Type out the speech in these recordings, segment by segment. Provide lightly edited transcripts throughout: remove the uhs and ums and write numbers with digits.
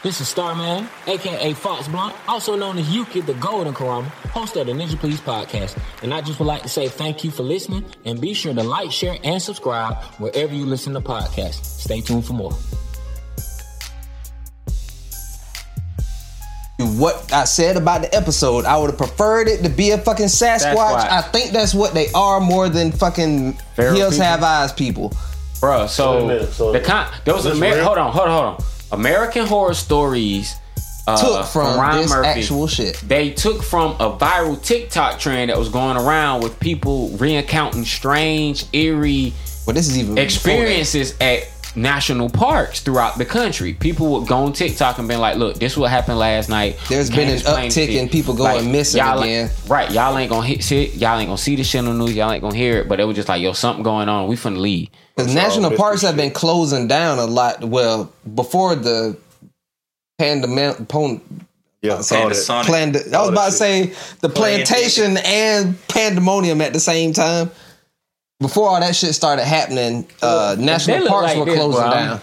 This is Starman, a.k.a. Fox Blunt, also known as Yuki the Golden Karama, host of the Ninja Please podcast. And I just would like to say thank you for listening, and be sure to like, share, and subscribe wherever you listen to podcasts. Stay tuned for more. What I said about the episode, I would have preferred it to be a fucking Sasquatch. I think that's what they are more than fucking Hills Have Eyes people. Bro, so there was hold on. American Horror Stories took from Ryan this Murphy. Actual shit. They took from a viral TikTok trend that was going around with people recounting strange, eerie this is even experiences at national parks throughout the country. People would go on TikTok and be like, look, this is what happened last night. There's been an uptick in people going missing again. Right. Y'all ain't gonna y'all ain't gonna see this shit on the news. Y'all ain't gonna hear it. But it was just like, yo, something going on. We finna leave. Because national parks have been closing down a lot. Well, before the pandemic. I was about to say the plantation and pandemonium at the same time. Before all that shit started happening, national parks were closing down.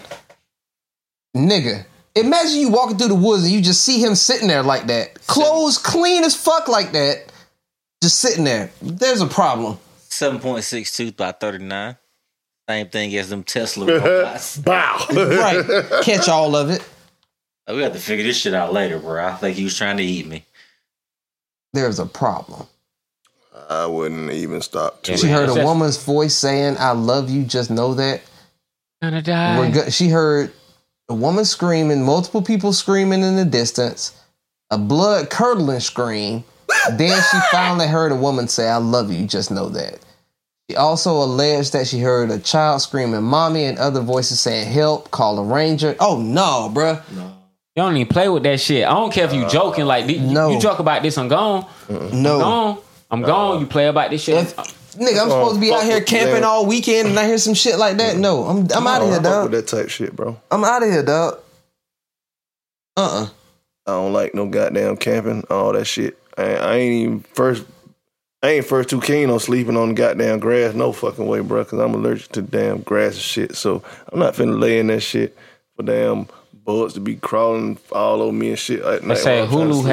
Nigga, imagine you walking through the woods and you just see him sitting there like that. Clothes clean as fuck like that. Just sitting there. There's a problem. 7.62 by 39. Same thing as them Tesla robots. Bow. Right. Catch all of it. We have to figure this shit out later, bro. I think he was trying to eat me. There's a problem. I wouldn't even stop. She heard a woman's voice saying, I love you, just know that. Gonna die. She heard a woman screaming, multiple people screaming in the distance, a blood-curdling scream. Then she finally heard a woman say, I love you, just know that. She also alleged that she heard a child screaming, mommy, and other voices saying, help, call a ranger. Oh, no, bruh. No. You don't even play with that shit. I don't care if you joking. Like, you joke about this, I'm gone. No. I'm gone. You play about this shit. Nigga, I'm supposed to be out here camping all weekend and I hear some shit like that. No, I'm out of here, dog. With that type shit, bro. I'm out of here, dog. I don't like no goddamn camping, all that shit. I ain't first too keen on sleeping on the goddamn grass. No fucking way, bro, because I'm allergic to damn grass and shit. So I'm not finna lay in that shit for damn bugs to be crawling all over me and shit at night. They say Hulu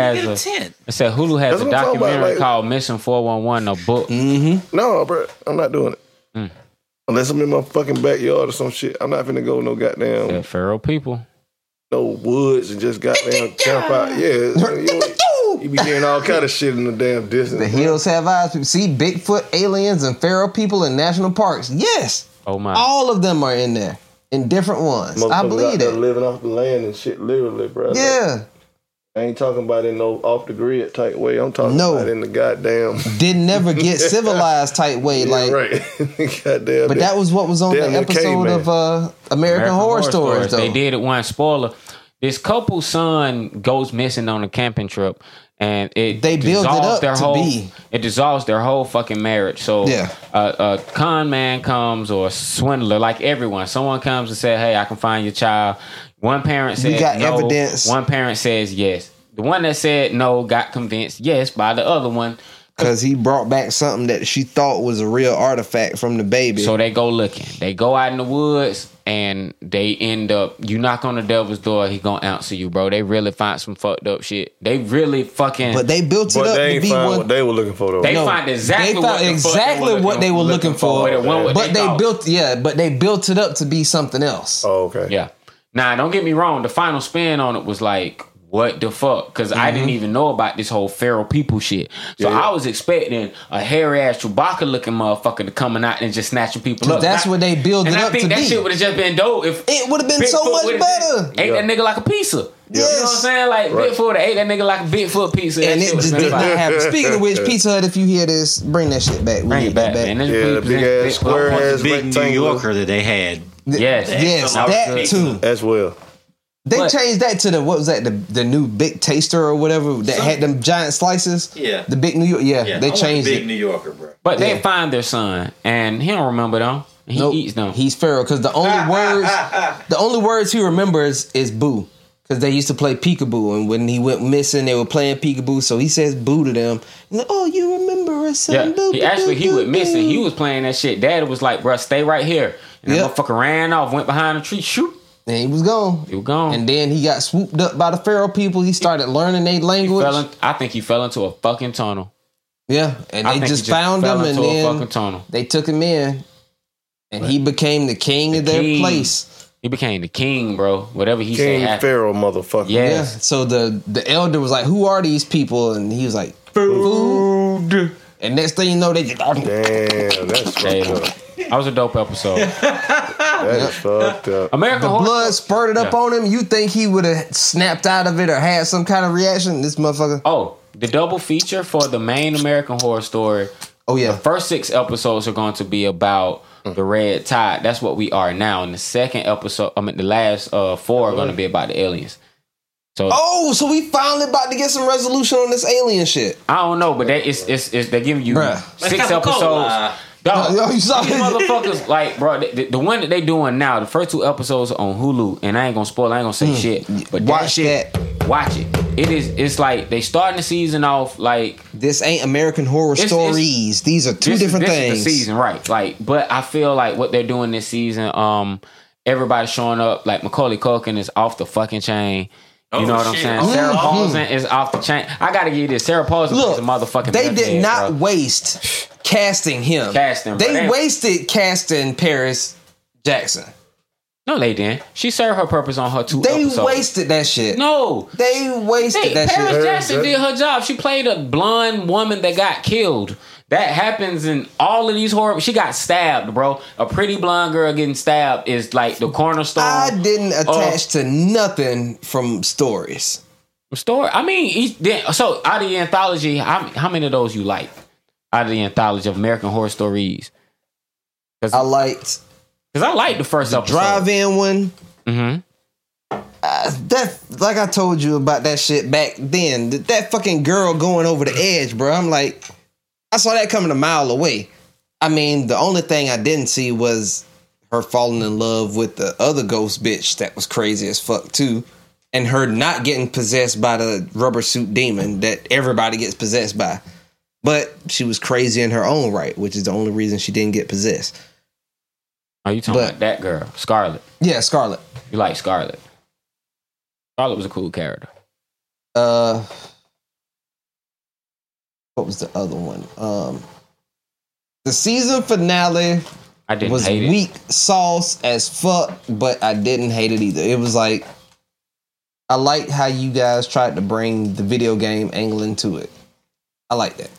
has a documentary called Missing 411, a book. Mm-hmm. No, bro, I'm not doing it. Unless I'm in my fucking backyard or some shit. I'm not finna go no goddamn feral people. No woods and just goddamn camp out. Yeah, you be hearing all kind of shit in the damn distance. The Hills Have Eyes. See Bigfoot, aliens, and feral people in national parks. Yes. Oh my. All of them are in there. In different ones. I believe it. Living off the land and shit, literally, bro. Yeah. Like, I ain't talking about in no off the grid type way. I'm talking about in the goddamn didn't never get civilized type way. Like, right. Goddamn. But that was what was on the episode of American Horror Stories, though. They did it one. Spoiler. This couple's son goes missing on a camping trip, and it dissolves their whole fucking marriage. So a con man comes, or a swindler, like everyone. Someone comes and says, hey, I can find your child. One parent says no. Evidence. One parent says yes. The one that said no got convinced yes by the other one. Because he brought back something that she thought was a real artifact from the baby. So they go looking. They go out in the woods, and they end up, you knock on the devil's door, he gonna answer you, bro. They really find some fucked up shit. They really fucking... But they built it up to be what they were looking for, though. They find exactly what they were looking for. But they built it up to be something else. Oh, okay. Yeah. Now, don't get me wrong. The final spin on it was like, what the fuck? Because I didn't even know about this whole feral people shit. So I was expecting a hairy ass Chewbacca looking motherfucker to coming out and just snatching people up. That's what they build it up to be. And I think that shit would have just been dope if it would have been so much better. Ate that nigga like a pizza. Yes. You know what I'm saying? Like Bigfoot would have ate that nigga like a Bigfoot pizza. And it just did not happen. Speaking of which, Pizza Hut, if you hear this, bring that shit back. Bring it back, man. The big ass square ass big New Yorker that they had. Yes, that too. As well. They changed that to the new Big Taster or whatever that had them giant slices. Yeah. The Big New York. Yeah, they changed Big New Yorker, bro. But they find their son, and he don't remember them. He eats them. He's feral because the only words he remembers is boo. Because they used to play peekaboo, and when he went missing, they were playing peekaboo. So he says boo to them. Like, oh, you remember us? Yeah, he went missing. He was playing that shit. Daddy was like, bro, stay right here. And that motherfucker ran off, went behind a tree, shoot. And he was gone. And then he got swooped up by the Pharaoh people. He started learning their language. I think he fell into a fucking tunnel. Yeah, and they just found him, and then they took him in, and he became the king of their place. He became the king, bro. Whatever he said happened. Pharaoh, motherfucker. Yes. Yeah. So the elder was like, "Who are these people?" And he was like, "Food." And next thing you know, they just damn. That's fucked up. That was a dope episode. That's fucked up. The blood spurted up on him. You think he would have snapped out of it or had some kind of reaction? This motherfucker. Oh, the double feature for the main American Horror Story. Oh yeah. The first 6 episodes are going to be about the Red Tide. That's what we are now. And the second episode, the last 4 are going to be about the aliens. So we finally about to get some resolution on this alien shit. I don't know, but they're giving you 6 episodes. Dog, you saw these motherfuckers, like, bro, the one that they doing now, the first 2 episodes are on Hulu, and I ain't gonna spoil, I ain't gonna say shit, but watch it. It's like they starting the season off like this ain't American Horror Stories. These are two different things. Is the season, right? Like, but I feel like what they're doing this season, everybody's showing up. Like Macaulay Culkin is off the fucking chain. You know what I'm saying? Sarah Paulson is off the chain. I gotta give you this. Sarah Paulson is a motherfucking. They did not waste casting him. They wasted casting Paris Jackson. No, they didn't. She served her purpose on her 2 episodes. They wasted that shit. No. They wasted that shit. Paris Jackson did her job. She played a blonde woman that got killed. That happens in all of these horror. She got stabbed, bro. A pretty blonde girl getting stabbed is like the cornerstone. I didn't attach to nothing from stories. I mean, so out of the anthology, how many of those you like? Out of the anthology of American Horror Stories? I liked the first episode. Drive-in one. Mm-hmm. That, like I told you about that shit back then. That fucking girl going over the edge, bro. I'm like, I saw that coming a mile away. I mean, the only thing I didn't see was her falling in love with the other ghost bitch that was crazy as fuck too. And her not getting possessed by the rubber suit demon that everybody gets possessed by. But she was crazy in her own right, which is the only reason she didn't get possessed. Are you talking about that girl, Scarlet? Yeah, Scarlet. You like Scarlet? Scarlet was a cool character. What was the other one? The season finale was weak sauce as fuck, but I didn't hate it either. It was like, I liked how you guys tried to bring the video game angle into it. I like that.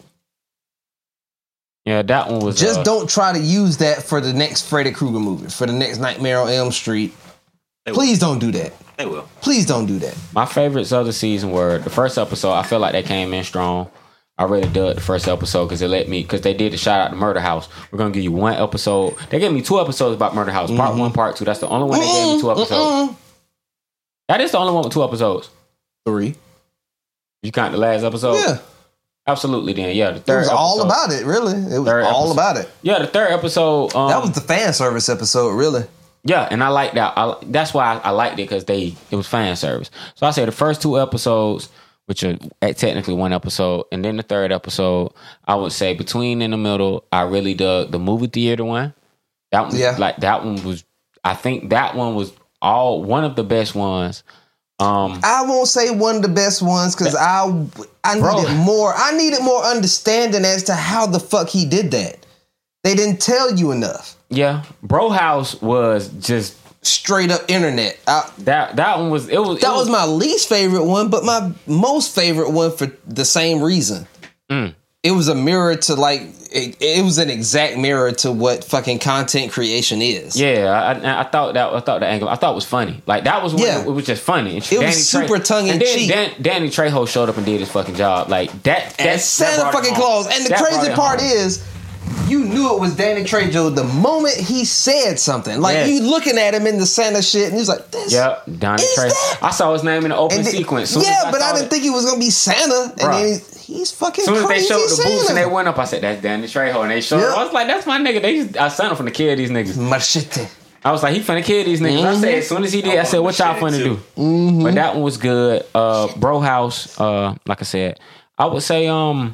Yeah, that one was... Just don't try to use that for the next Freddy Krueger movie, for the next Nightmare on Elm Street. Please don't do that. They will. Please don't do that. My favorites of the season were the first episode. I feel like they came in strong. I really dug the first episode because they did the shout out to Murder House. We're going to give you 1 episode. They gave me 2 episodes about Murder House. Part 1, part 2. That's the only one they gave me 2 episodes. That is the only one with 2 episodes. 3. You count the last episode? Yeah. Absolutely, then. Yeah, the third episode. It was all about it, really. It was all about it. Yeah, the third episode. That was the fan service episode, really. Yeah, and I like that. That's why I liked it, because it was fan service. So I say the first 2 episodes, which are technically 1 episode, and then the third episode, I would say between in the middle, I really dug the movie theater one. That one, that one was. I think that one was one of the best ones. I won't say one of the best ones because I needed more. I needed more understanding as to how the fuck he did that. They didn't tell you enough. Yeah, Bro House was just straight up internet. That one was. That was my least favorite one, but my most favorite one for the same reason. It was a mirror to it was an exact mirror to what fucking content creation is. Yeah, I thought the angle. I thought it was funny. Like that was it was just funny. It was super tongue in cheek. Danny Trejo showed up and did his fucking job. Like that. And Santa fucking Claus. And the crazy part is, you knew it was Danny Trejo the moment he said something. Like you looking at him in the Santa shit, and he was like, "This." Yep, Danny Trejo. I saw his name in the opening sequence. But I didn't think he was gonna be Santa. And then he's fucking crazy. As soon as they showed the boots and they went up, I said, "That's Danny Trejo." And they showed. I was like, "That's my nigga." I signed him from the kid. These niggas. Machete. I was like, he finna kill these niggas. I said, as soon as he did, I said, "What y'all finna do?" But that one was good. Bro House. Like I said, I would say,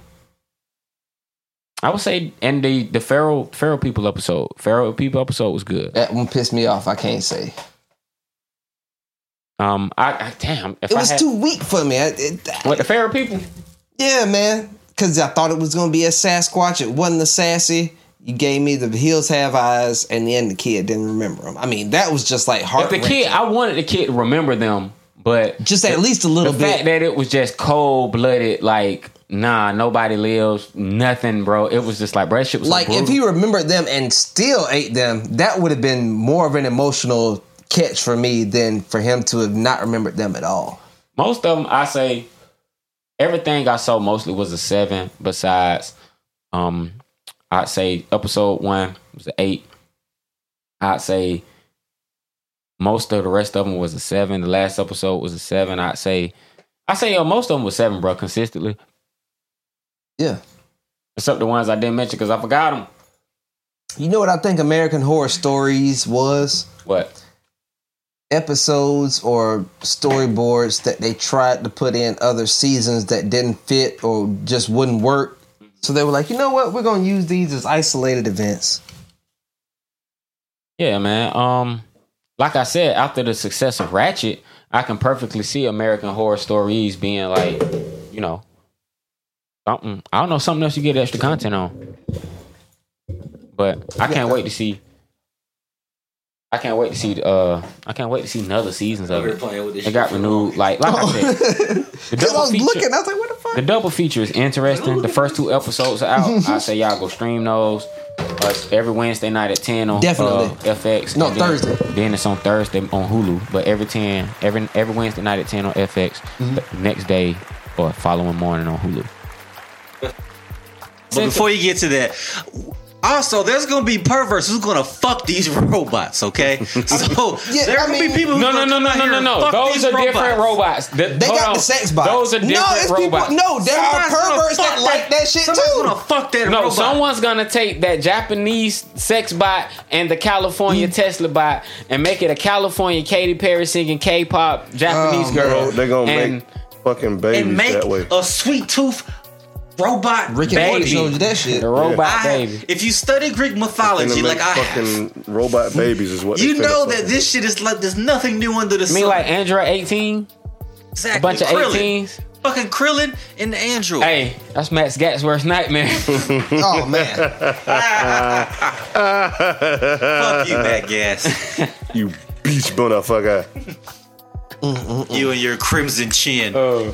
and the Feral People episode. Feral People episode was good. That one pissed me off. I can't say. It was too weak for me. What, the fairy people? Yeah, man. Because I thought it was going to be a Sasquatch. It wasn't a sassy. You gave me the hills have eyes, and then the kid didn't remember them. I mean, that was just like heart-wrenching. I wanted the kid to remember them, but just at least a little bit. The fact that it was just cold-blooded, like, nah, nobody lives, nothing, bro. It was just like, bro, that shit was like, if he remembered them and still ate them, that would have been more of an emotional catch for me than for him to have not remembered them at all. Most of them, I say, everything I saw mostly was a 7. Besides, I'd say episode 1 was an 8. I'd say most of the rest of them was a 7. The last episode was a 7. I'd say most of them was 7, bro, consistently. Yeah. Except the ones I didn't mention because I forgot them. You know what I think American Horror Stories was? What? Episodes or storyboards that they tried to put in other seasons that didn't fit or just wouldn't work. So they were like, you know what? We're going to use these as isolated events. Yeah, man. Like I said, after the success of Ratchet, I can perfectly see American Horror Stories being like, you know, something. I don't know, something else you get extra content on. But I can't wait to see. I can't wait to see another seasons of it. It got renewed. Like I said, the double feature. I was like, what the fuck? The double feature is interesting. The first 2 episodes are out. I say y'all go stream those. Every Wednesday night at 10 on FX. No, Thursday. Then it's on Thursday on Hulu. But every Wednesday night at 10 on FX. Mm-hmm. Next day or following morning on Hulu. But before you get to that, also, there's gonna be perverts who's gonna fuck these robots. Okay, so there are gonna be people. No. Those are different robots. They got the sex bots. Those are different robots. There are perverts that like that shit too. Someone's gonna fuck that robot. Someone's gonna take that Japanese sex bot and the California Tesla bot and make it a California Katy Perry singing K-pop Japanese girl. They're gonna make fucking babies that way. A sweet tooth robot Rick and Morty showed you that shit. The robot baby. If you study Greek mythology, like fucking robot babies is what you know that this shit is like there's nothing new under the sun. You mean like Android 18? Exactly. A bunch of 18s. Fucking Krillin and the Android. Hey, that's Max Gatsworth's nightmare. Oh man. Fuck you, Matt Gas. You beach motherfucker. You and your crimson chin.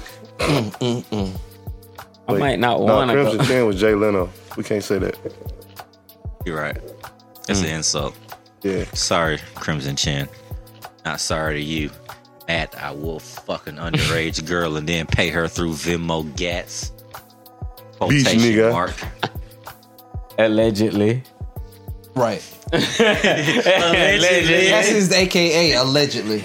I might not want to go. Crimson Chin was Jay Leno. We can't say that. You're right. That's an insult. Yeah. Sorry, Crimson Chin. Not sorry to you. Matt, I will fuck an underage girl and then pay her through Venmo Gats. Beach nigga. Mark. Allegedly. Right. Allegedly. That's his AKA, allegedly.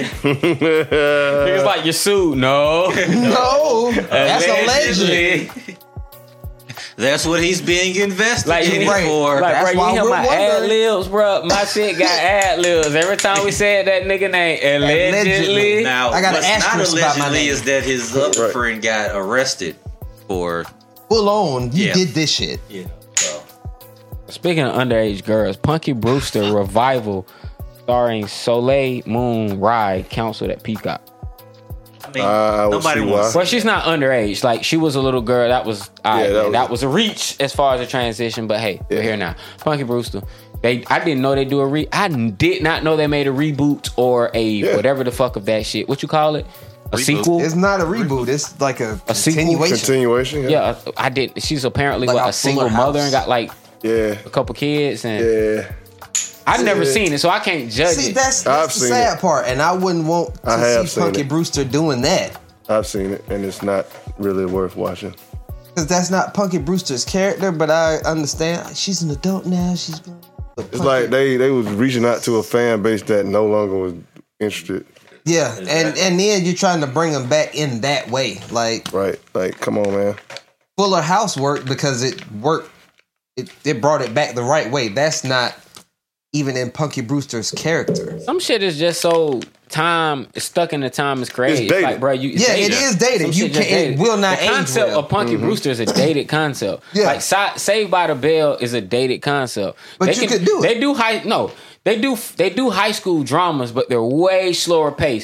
It's like you sued. No. That's allegedly. That's what he's being investigated for. Like, bro, you hear my ad libs, bro? My shit got ad libs. Every time we said that nigga name, allegedly. Now, I got what's an not asterisk about my allegedly name. is that his other friend got arrested for full on. You did this shit. You know, so. Speaking of underage girls, Punky Brewster revival starring Soleil Moon Rye canceled at Peacock. I mean, nobody wants. Well, she's not underage. Like, she was a little girl. That was that was a reach as far as a transition. But hey, we're here now. Punky Brewster. I didn't know they do I did not know they made a reboot or a whatever the fuck of that shit. What you call it? A sequel? It's not a reboot. It's like a continuation. Continuation. Yeah, I did. She's apparently like a single mother and got like a couple kids and I've never seen it, so I can't judge it. That's the sad part, and I wouldn't want to see Punky Brewster doing that. I've seen it, and it's not really worth watching. Because that's not Punky Brewster's character, but I understand. She's an adult now. It's like they was reaching out to a fan base that no longer was interested. Yeah, and then you're trying to bring them back in that way. Like come on, man. Fuller House worked because it worked. It brought it back the right way. That's not even in Punky Brewster's character. Some shit is just so stuck in the time is crazy. It's dated. Like, bro, it is dated. It will not age well. The concept of Punky Brewster is a dated concept. Yeah. Like Saved by the Bell is a dated concept. But you could do it. They do high school dramas, but they're way slower paced.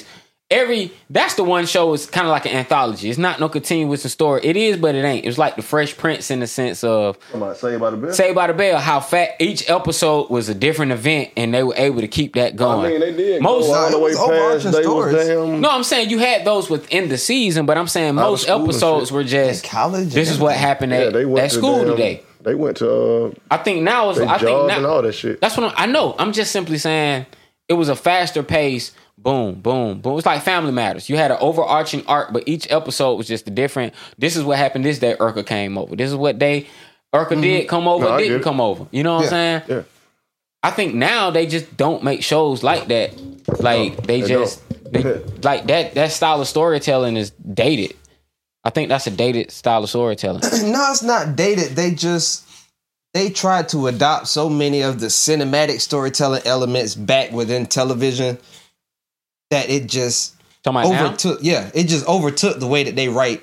that's the one show is kind of like an anthology. It's not no continuous story. It is, but it ain't. It was like the Fresh Prince in the sense of Saved by the Bell. Saved by the Bell. How each episode was a different event, and they were able to keep that going. I mean, they did. Most all the way past. They was damn. No, I'm saying you had those within the season, but I'm saying most episodes were just college. This is what happened at school today. They went to. I think now it's. I think now and all that shit. That's what I know. I'm just simply saying it was a faster pace. Boom, boom, boom. It's like Family Matters. You had an overarching arc, but each episode was just a different. This is what happened this day. Urkel came over. This is what Urkel did come over. Didn't come over. You know what I'm saying? Yeah. I think now they just don't make shows like that. Like they like that style of storytelling is dated. I think that's a dated style of storytelling. No, it's not dated. They tried to adopt so many of the cinematic storytelling elements back within television that it just overtook. Yeah, it just overtook the way that they write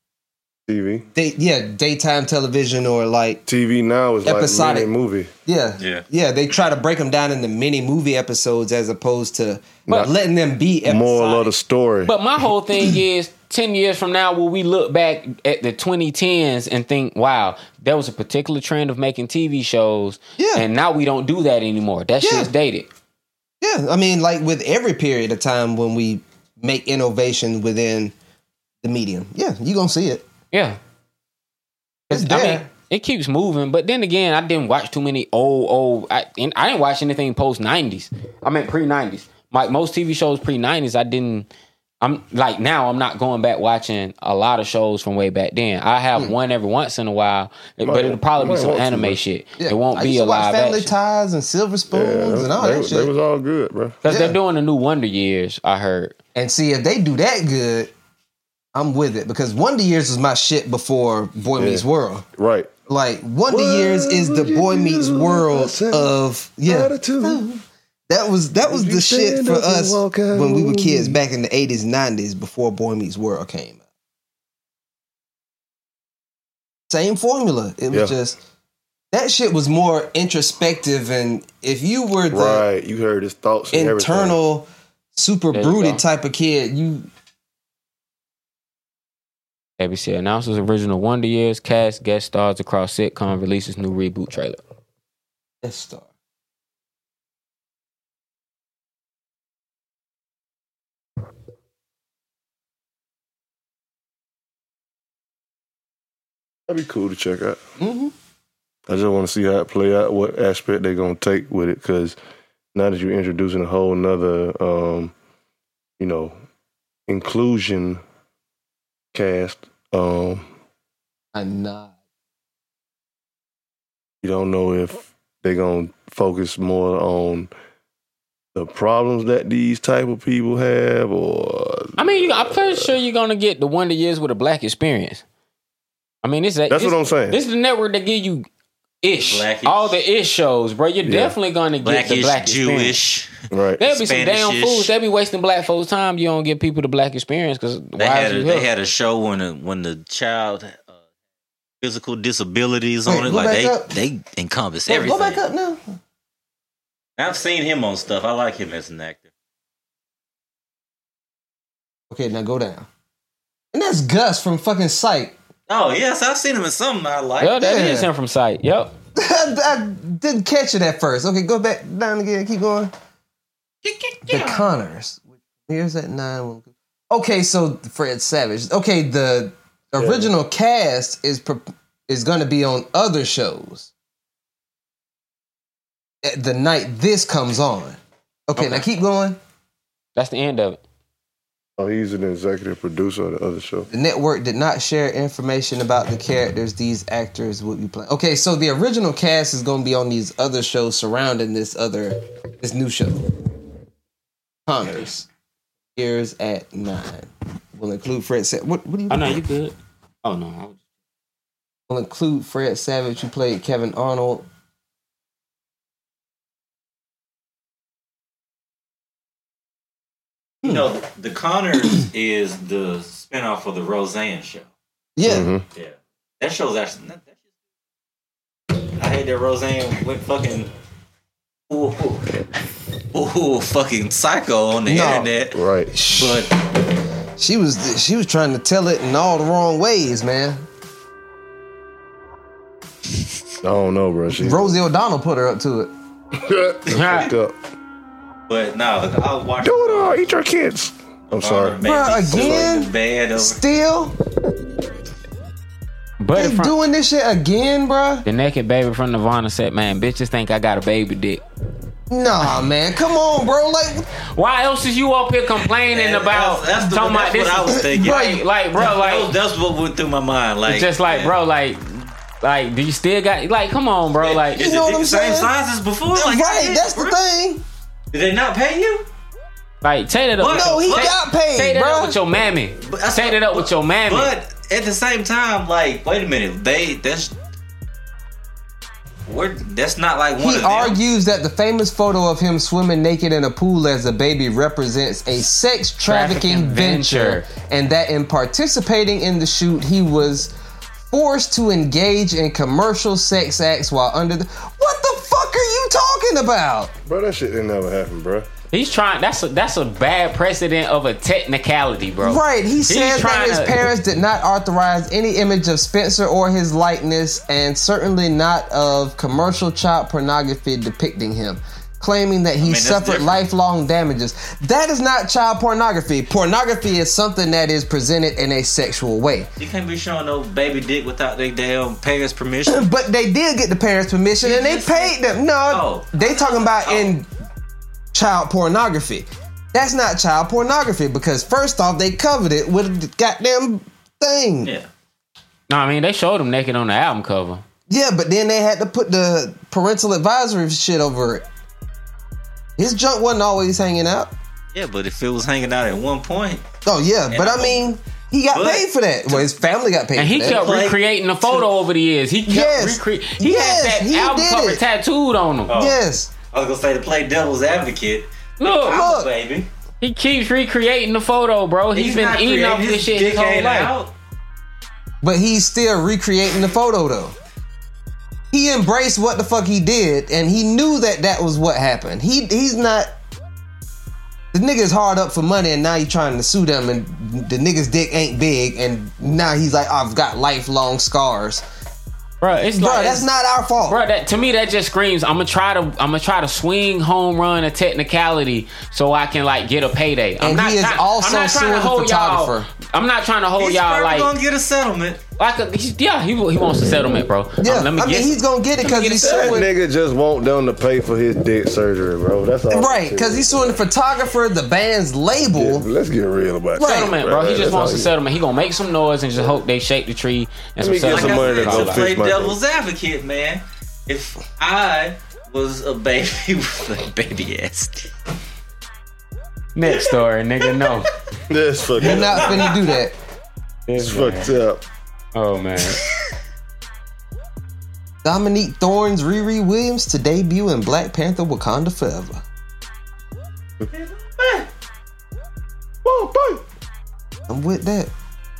TV. Daytime television or like TV now is episodic, like mini movie. Yeah. They try to break them down into mini movie episodes as opposed to letting them be episodic. Moral of the story. But my whole thing is 10 years from now, will we look back at the 2010s and think, wow, there was a particular trend of making TV shows, and now we don't do that anymore. That shit's dated. Yeah, I mean, like with every period of time when we make innovation within the medium, you're going to see it. Yeah. It's there. I mean, it keeps moving, but then again, I didn't watch too many old. I didn't watch anything post 90s. I meant pre 90s. Like most TV shows pre 90s, I'm like now I'm not going back watching a lot of shows from way back then. I have one every once in a while, but it'll probably be some anime shit. Yeah. It won't be a live action. Family Ties and Silver Spoons and all that shit. They was all good, bro. Because they're doing the new Wonder Years, I heard. And see, if they do that good, I'm with it. Because Wonder Years was my shit before Boy Meets World. Right. Like Wonder Years is the Boy Meets World of That was the shit for us when we were kids back in the 80s, 90s before Boy Meets World came out. Same formula. It was just that shit was more introspective, and if you were the you heard his thoughts and internal, super brooded type of kid, you. ABC announces original Wonder Years cast guest stars across sitcom, releases new reboot trailer. Guest star. That'd be cool to check out. Mm-hmm. I just want to see how it play out, what aspect they're going to take with it, because now that you're introducing a whole nother, inclusion cast, I'm not. You don't know if they're going to focus more on the problems that these type of people have, or... I mean, I'm pretty sure you're going to get the Wonder Years with a black experience. I mean, that's what I'm saying. This is the network that give you all the ish shows, bro. You're definitely going to get the black Jewish, experience. Right? There'll be some damn fools. They'll be wasting black folks' time. You don't give people the black experience because they had a show when the child physical disabilities on it, like they encompass everything. Go back up now. I've seen him on stuff. I like him as an actor. Okay, now go down. And that's Gus from fucking Psych. Oh, yes, I've seen him in something I like. Yeah, that is him from Sight. Yep. I didn't catch it at first. Okay, go back down again. Keep going. The Connors. Here's that 9. Okay, so Fred Savage. Okay, the original cast is going to be on other shows the night this comes on. Okay, now keep going. That's the end of it. Oh, he's an executive producer of the other show. The network did not share information about the characters these actors would be playing. Okay, so the original cast is going to be on these other shows surrounding this new show. Connors. Years at 9. Will include Fred Savage. What do you? Oh no, you good. Oh no. Will include Fred Savage, who played Kevin Arnold. You know, The Connors is the spinoff of the Roseanne show. Yeah. Mm-hmm. Yeah. That show's actually... I hate that Roseanne went fucking full fucking psycho on the internet. Right. But she was trying to tell it in all the wrong ways, man. I don't know, bro. Rosie O'Donnell put her up to it. But no, I was watching. Do it all. Eat your kids. I'm sorry, bro. Again, still. But they doing this shit again, bro. The naked baby from Nirvana said, "Man, bitches think I got a baby dick." Nah, man, come on, bro. Like, why else is you up here complaining about? That's what I was thinking. Like, bro, like that's what went through my mind. Like, just like, bro, like, do you still got? Like, come on, bro. Like, is it the same size as before? Like, right, that's the thing. Did they not pay you? Like, take it up. No, he got paid, take bro. Take it up with your mammy. Take it up with your mammy. But at the same time, like, wait a minute, that's not like one of them. He argues that the famous photo of him swimming naked in a pool as a baby represents a sex trafficking venture, and that in participating in the shoot, he was forced to engage in commercial sex acts while under the... What the fuck are you talking about? Bro, that shit didn't ever happen, bro. He's trying. That's a bad precedent of a technicality, bro. Right. He said that his parents did not authorize any image of Spencer or his likeness, and certainly not of commercial child pornography depicting him, claiming that he suffered lifelong damages. That is not child pornography. Pornography is something that is presented in a sexual way. You can't be showing no baby dick without their damn parents' permission. But they did get the parents' permission, and they paid them. No, they talking about in child pornography. That's not child pornography, because first off, they covered it with a goddamn thing. Yeah. No, I mean, they showed him naked on the album cover. Yeah, but then they had to put the parental advisory shit over it. His junk wasn't always hanging out. Yeah, but if it was hanging out at one point. Oh, yeah, but I mean, he got paid for that. Well, his family got paid for that. And he kept recreating the photo over the years. He kept recreating. He had that album cover tattooed on him. Oh. Yes. I was gonna say, to play devil's advocate. Look, baby. He keeps recreating the photo, bro. He's been eating off this shit his whole life. But he's still recreating the photo, though. He embraced what the fuck he did, and he knew that was what happened. He's not... The nigga's hard up for money, and now he's trying to sue them, and the nigga's dick ain't big, and now he's like, I've got lifelong scars. Bro, that's not our fault. Bro, to me that just screams I'm gonna try to swing home run a technicality so I can like get a payday. I'm not trying to hold y'all. I'm not trying to hold y'all like. He's gonna get a settlement. He wants a settlement, bro. Yeah, he's gonna get it because he's suing. That nigga just want them to pay for his dick surgery, bro. That's all. Right, because he's suing the photographer, the band's label. Yeah, let's get real about it. Settlement, bro. He just wants a settlement. He gonna make some noise and just hope they shake the tree and get some money to go play devil's advocate, man. If I was a baby with a baby ass. Next story, nigga. No, that's fucked up. You're not finna do that. It's fucked up. Oh man. Dominique Thorne's Riri Williams to debut in Black Panther: Wakanda Forever. I'm with that.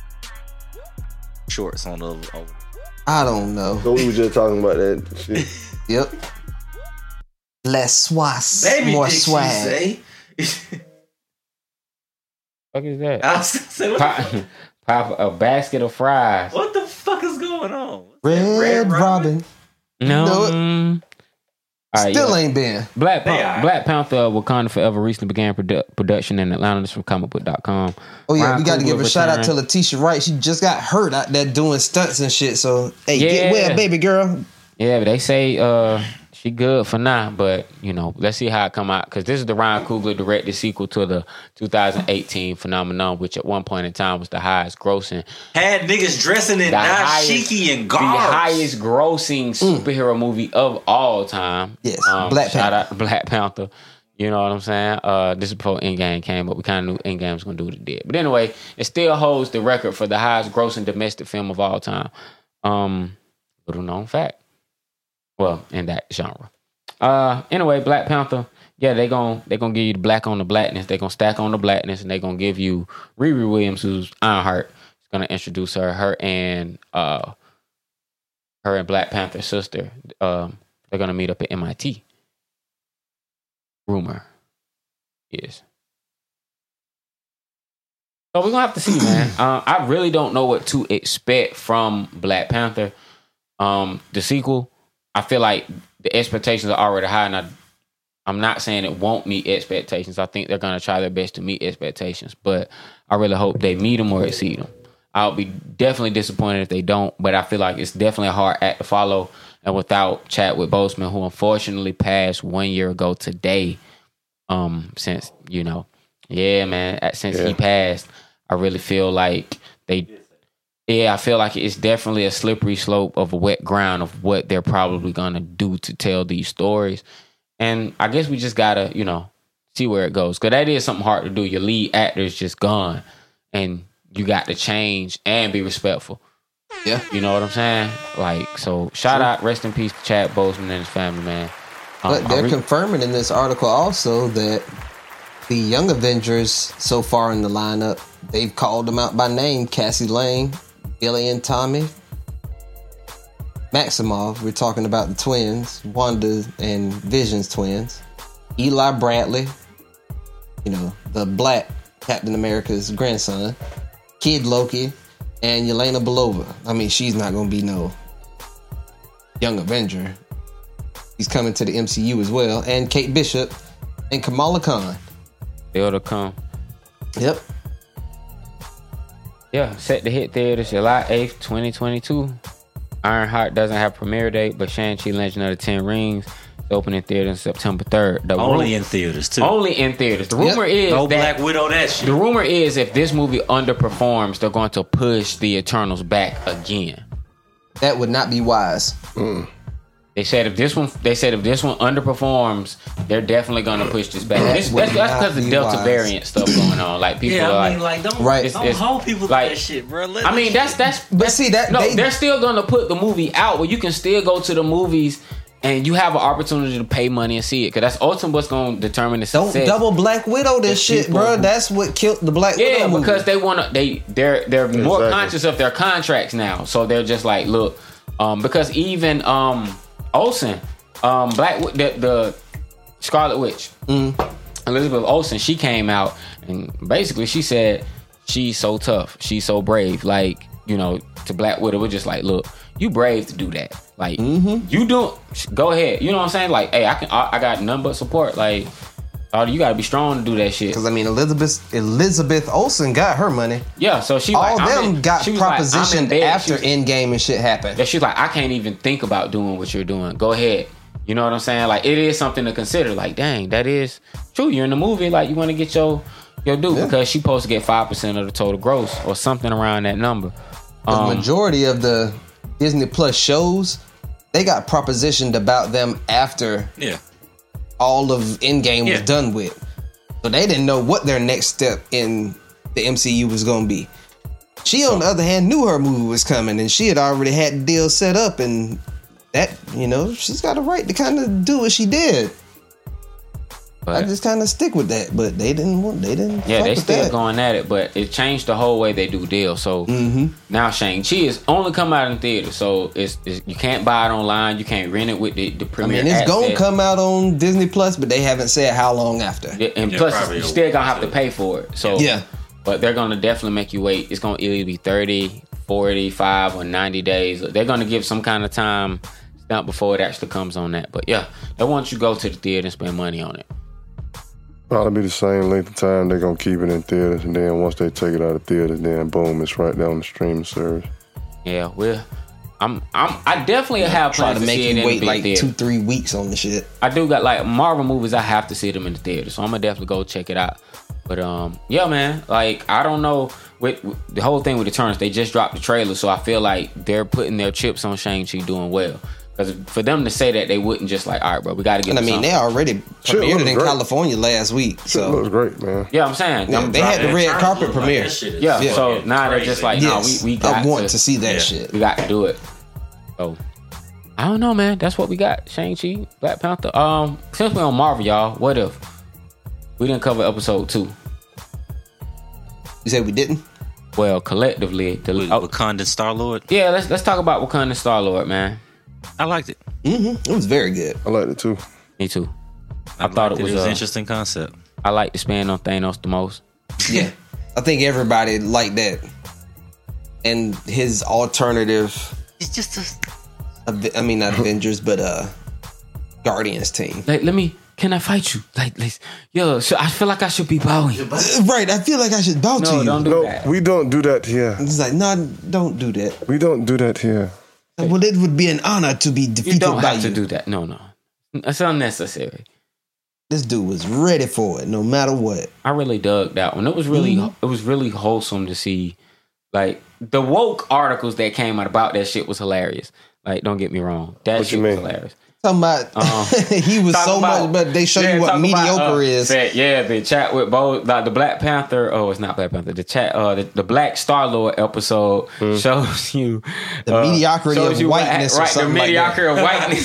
Shorts on the. I don't know. So we were just talking about that shit. Yep. Less swass, baby more swag. What is that? Pop a basket of fries. What the fuck is going on? Red Robin. No. Still ain't been. Black Panther Wakanda Forever recently began production in Atlanta. This from comicbook.com. Oh yeah, we got to give a shout out to Letitia Wright. She just got hurt out there doing stunts and shit. So hey, get well, baby girl. Yeah, but they say she good for now, but you know, let's see how it come out, because this is the Ryan Coogler directed sequel to the 2018 phenomenon, which at one point in time was the highest grossing. Had niggas dressing in dashiki and garbs. The highest grossing superhero movie of all time. Yes, shout out to Black Panther. You know what I'm saying? This is before Endgame came, but we kind of knew Endgame was going to do what it did. But anyway, it still holds the record for the highest grossing domestic film of all time. Little known fact. Well, in that genre. Anyway, Black Panther, yeah, they gonna give you the black on the blackness. They gonna stack on the blackness, and they gonna give you Riri Williams, who's Ironheart. Is gonna introduce her and Black Panther's sister. They're gonna meet up at MIT. Rumor. Yes. So we're gonna have to see, man. I really don't know what to expect from Black Panther. The sequel, I feel like the expectations are already high, and I'm not saying it won't meet expectations. I think they're gonna try their best to meet expectations, but I really hope they meet them or exceed them. I'll be definitely disappointed if they don't, but I feel like it's definitely a hard act to follow. And without Chadwick Boseman, who unfortunately passed 1 year ago today, since he passed, I really feel like I feel like it's definitely a slippery slope of a wet ground of what they're probably gonna do to tell these stories. And I guess we just gotta, see where it goes. Cause that is something hard to do. Your lead actor is just gone, and you got to change and be respectful. Yeah. You know what I'm saying? Like, so shout out, rest in peace to Chad Boseman and his family, man. But they're confirming in this article also that the Young Avengers so far in the lineup, they've called them out by name: Cassie Lang, Billy and Tommy, Maximoff. We're talking about the twins, Wanda and Vision's twins, Eli Bradley, the Black Captain America's grandson, Kid Loki, and Yelena Belova. I mean, she's not going to be no Young Avenger. He's coming to the MCU as well. And Kate Bishop and Kamala Khan. They'll to come. Yep. Yeah, set to hit theaters July 8th, 2022. Ironheart doesn't have premiere date, but Shang-Chi Legend of the Ten Rings is opening theaters September 3rd. Only in theaters, too. Only in theaters. The rumor is no Black Widow, that shit. The rumor is if this movie underperforms, they're going to push the Eternals back again. That would not be wise. They said if this one underperforms, they're definitely going to push this back. That's because of the Delta variant stuff going on. Like people don't hold people to that shit, bro. They're still going to put the movie out, but you can still go to the movies and you have an opportunity to pay money and see it, because that's ultimately what's going to determine the success. Don't double Black Widow this shit, bro. That's what killed the Black Widow. Yeah, because they want to. They're more conscious of their contracts now, so they're just like, look, because even Olsen, the Scarlet Witch, Elizabeth Olsen, she came out and basically she said she's so tough, she's so brave. Like, to Black Widow, we're just like, look, you brave to do that. Like, you do, go ahead. You know what I'm saying? Like, hey, I got none but support. Like, you got to be strong to do that shit. Because I mean, Elizabeth Olsen got her money. Yeah, so she got propositioned after Endgame and shit happened. Yeah, she's like, I can't even think about doing what you're doing. Go ahead. You know what I'm saying? Like, it is something to consider. Like, dang, that is true. You're in the movie. Like, you want to get your due, because she's supposed to get 5% of the total gross or something around that number. The majority of the Disney Plus shows, they got propositioned about them after all of Endgame was done with. So they didn't know what their next step in the MCU was going to be. She, on the other hand, knew her movie was coming, and she had already had the deal set up, and that, she's got a right to kind of do what she did. But I just kind of stick with that, but they didn't. Yeah, they still going at it, but it changed the whole way they do deals. So now Shang-Chi is only come out in theaters, so it's you can't buy it online, you can't rent it with the premiere. I mean, it's gonna come out on Disney Plus, but they haven't said how long after. Yeah, and plus, you still gonna have to pay for it. So but they're gonna definitely make you wait. It's gonna either be 30, 45, or 90 days. They're gonna give some kind of time stamp before it actually comes on that. But yeah, they want you to go to the theater and spend money on it. Probably be the same length of time they're gonna keep it in theaters, and then once they take it out of theaters, then boom, it's right down the streaming service. Yeah, I definitely have plans to make see it wait like theater. 2-3 weeks on the shit. I do got like Marvel movies. I have to see them in the theater, so I'm gonna definitely go check it out. But yeah, man, like I don't know with the whole thing with Eternals. They just dropped the trailer, so I feel like they're putting their chips on Shang-Chi doing well. Because for them to say that, they wouldn't just like, all right, bro, we got to get. And I mean, they already premiered it in California last week. So it looks great, man. Yeah, I'm saying they had the red carpet premiere. Yeah, so now they're just like, no, we got. I want to see that shit. We got to do it. So I don't know, man. That's what we got. Shang-Chi, Black Panther. Since we're on Marvel, y'all, what if we didn't cover episode 2? You said we didn't? Well, collectively, Wakanda Star-Lord. Yeah, let's talk about Wakanda Star-Lord, man. I liked it. It was very good. I liked it too. Me too. I thought it was an interesting concept. I like to spend on Thanos the most. Yeah, I think everybody like that. And his alternative, it's just I mean, not Avengers, but Guardians team. Like, can I fight you? Like, yo, I feel like I should be bowing. Right, I feel like I should bow to you. Don't do that. We don't do that here. It's like, no, don't do that. We don't do that here. Well, it would be an honor to be defeated by you. You don't have to do that. No. It's unnecessary. This dude was ready for it, no matter what. I really dug that one. It was really wholesome to see. Like, the woke articles that came out about that shit was hilarious. Like, don't get me wrong. That shit was hilarious. Talking about he was so much, but they show you what mediocre is. The chat with both like the Black Panther. Oh, it's not Black Panther. The chat, the Black Star-Lord episode shows you the mediocrity of whiteness, right? The mediocrity of whiteness.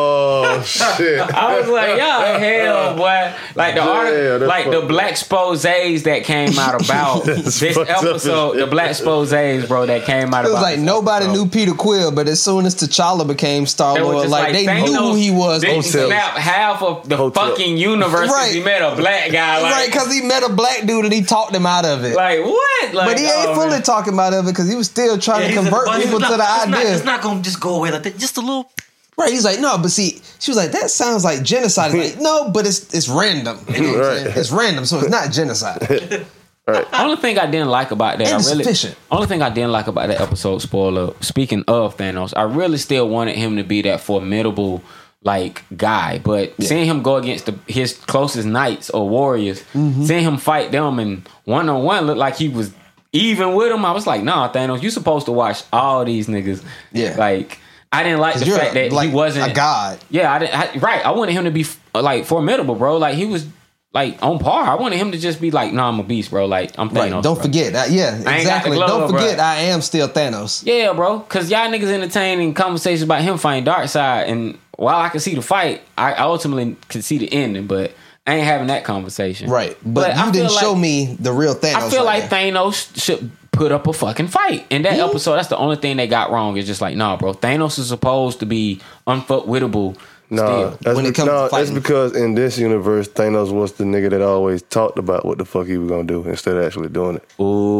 Oh shit! I was like, y'all hell, boy. Like the article, like the Black exposés that came out about this episode. The Black exposés, bro, that came out. It was like nobody knew Peter Quill, but as soon as T'Challa became Star-Lord, like they knew who he was. They snapped half of the fucking universe because he met a black guy. Like, right, because he met a black dude and he talked him out of it. Like, what? Like, but he ain't fully talking out of it because he was still trying to convert people to the idea. It's not going to just go away like that. Just a little... Right, he's like, no, but see, she was like, that sounds like genocide. Like, no, but it's random. You know what I'm saying? It's random, so it's not genocide. Right. Only thing I didn't like about that, only thing I didn't like about that episode, spoiler, speaking of Thanos, I really still wanted him to be that formidable like guy, but seeing him go against his closest knights or warriors, seeing him fight them and one-on-one looked like he was even with them, I was like, nah, Thanos, you supposed to watch all these niggas. Yeah. Like, I didn't like the fact that he wasn't a god. Yeah, I wanted him to be like formidable, bro. Like, he was like on par. I wanted him to just be like, nah, I'm a beast, bro. Like, I'm Thanos. Right. Don't forget that. Yeah, exactly. Don't forget, bro. I am still Thanos. Yeah, bro. Because y'all niggas entertaining conversations about him fighting Darkseid, and while I can see the fight, I ultimately can see the ending, but I ain't having that conversation. Right. But you didn't show me the real Thanos. I feel like Thanos should put up a fucking fight. In that episode, that's the only thing they got wrong. It's just like, nah, bro. Thanos is supposed to be unfuckwittable. No, that's because in this universe, Thanos was the nigga that always talked about what the fuck he was gonna do instead of actually doing it.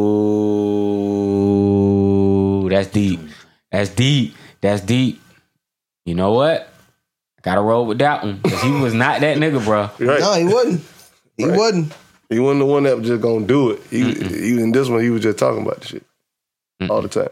Ooh, that's deep. That's deep. You know what? I gotta roll with that one because he was not that nigga, bro. Right. No, he wasn't. He wasn't. He wasn't the one that was just gonna do it. He in this one, he was just talking about the shit all the time.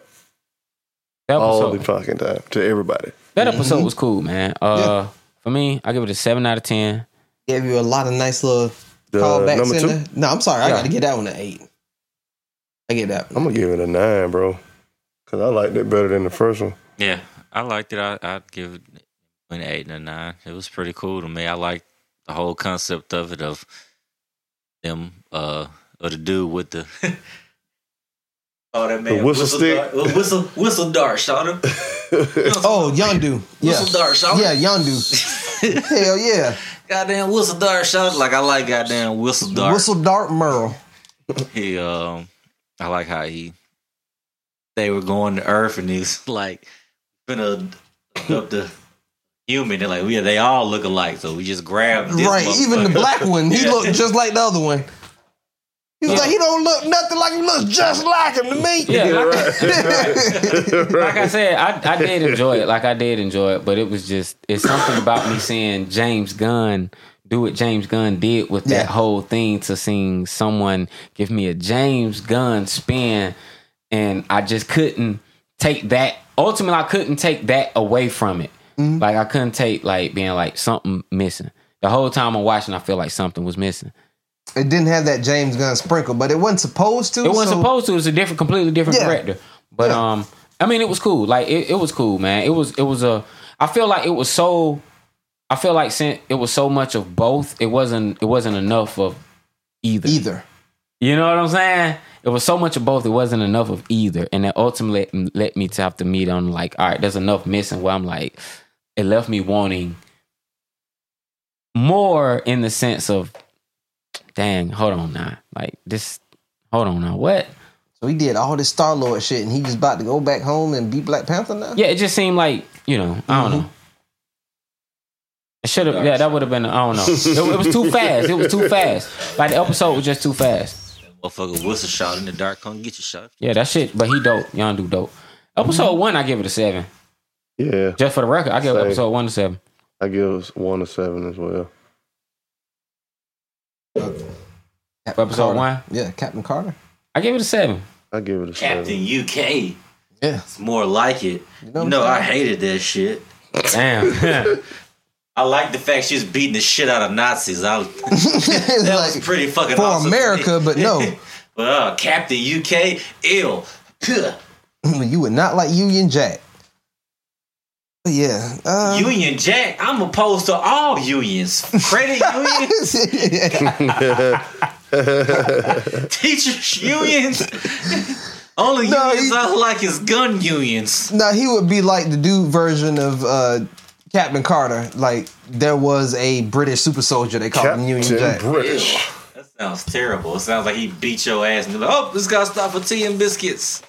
All the fucking time to everybody. That episode was cool, man. For me, I give it a 7 out of 10. Gave you a lot of nice little callbacks in there. No, I'm sorry. I got to get that one an 8. I get that one. I'm going to give it a 9, bro. Because I liked it better than the first one. Yeah, I liked it. I'd give it an 8 and a 9. It was pretty cool to me. I liked the whole concept of it, of them, or the dude with the... Oh, that man! The whistle stick, whistle dart, shot him. Oh, Yondu, whistle dart, shot him. Yeah, Yondu. Hell yeah! Goddamn whistle dart shot. Like, I like goddamn whistle dart. Whistle dart Merle. He, I like how they were going to Earth and he's like, finna up the human. They're like, they all look alike, so we just grabbed this. Right, even the black one, he looked just like the other one. He was like, he don't look nothing like him. Looks just like him to me. Yeah, like I said, I did enjoy it. But it was just, it's something about me seeing James Gunn do what James Gunn did with that whole thing, to seeing someone give me a James Gunn spin, and I just couldn't take that. Ultimately, I couldn't take that away from it. Mm-hmm. Like, I couldn't take like being like something missing. The whole time I'm watching, I feel like something was missing. It didn't have that James Gunn sprinkle, but it wasn't supposed to. It wasn't supposed to. It was a completely different director. But I mean, it was cool. Like it was cool, man. It was a. I feel like it was so. I feel like since it was so much of both, it wasn't enough of either. You know what I'm saying? It was so much of both. It wasn't enough of either, and that ultimately led me to have to meet on like, all right, there's enough missing. Where I'm like, it left me wanting more in the sense of, dang, hold on now. Like this, hold on now. What? So he did all this Star-Lord shit and he just about to go back home and be Black Panther now? Yeah, it just seemed like, I don't know. It should have. Yeah, that would have been. I don't know. It was too fast. It was too fast. Like the episode was just too fast. Motherfucker whistle shot in the dark. Come get your shot. Yeah, that shit. But he dope. Yondu dope. Episode 1, I give it a 7. Yeah. Just for the record, I give episode 1 a 7. I give 1 a 7 as well. Episode 1? Yeah, Captain Carter. I give it a 7. I give it a 7. Captain UK. Yeah. It's more like it. You know I hated that shit. Damn. I like the fact she's beating the shit out of Nazis. That was pretty fucking for awesome. For America, but no. But Captain UK, ill. You would not like Union Jack. But yeah. Union Jack, I'm opposed to all unions. Credit unions. Teachers unions. Only unions I like is gun unions. No, he would be like the dude version of Captain Carter. Like there was a British super soldier they called him Union Jack. British. That sounds terrible. It sounds like he beat your ass and like, oh, this guy stopped for tea and biscuits.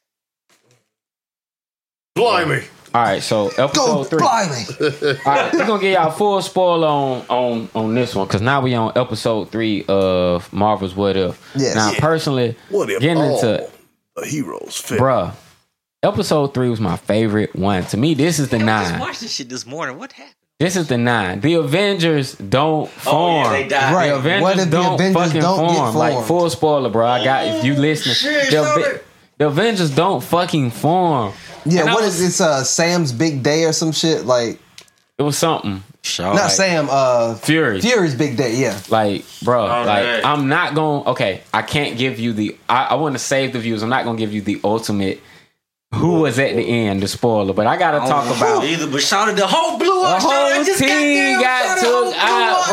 Blimey. All right, so episode 3. Blimey. All right, we're gonna give y'all full spoiler on this one because now we on episode 3 of Marvel's What If. Yes. Now, personally, what if getting into the heroes fit? Bruh, episode 3 was my favorite one. To me, this is the 9. I just watched this shit this morning. What happened? This is the 9. The Avengers don't form. Oh, yeah, they died. Right. The Avengers What if the don't Avengers fucking don't get form. Like, formed? full spoiler, bro. I got, if you listening. The Avengers don't fucking form. Yeah, what is this? Sam's Big Day or some shit? Like it was something. Not Sam. Fury. Fury's Big Day. Yeah. Like, bro. I'm not going. Okay, I can't give you the. I want to save the views. I'm not going to give you the ultimate. Who was at the end? The spoiler. But I got to talk about either. But shouted the whole blew up. The whole team got took out,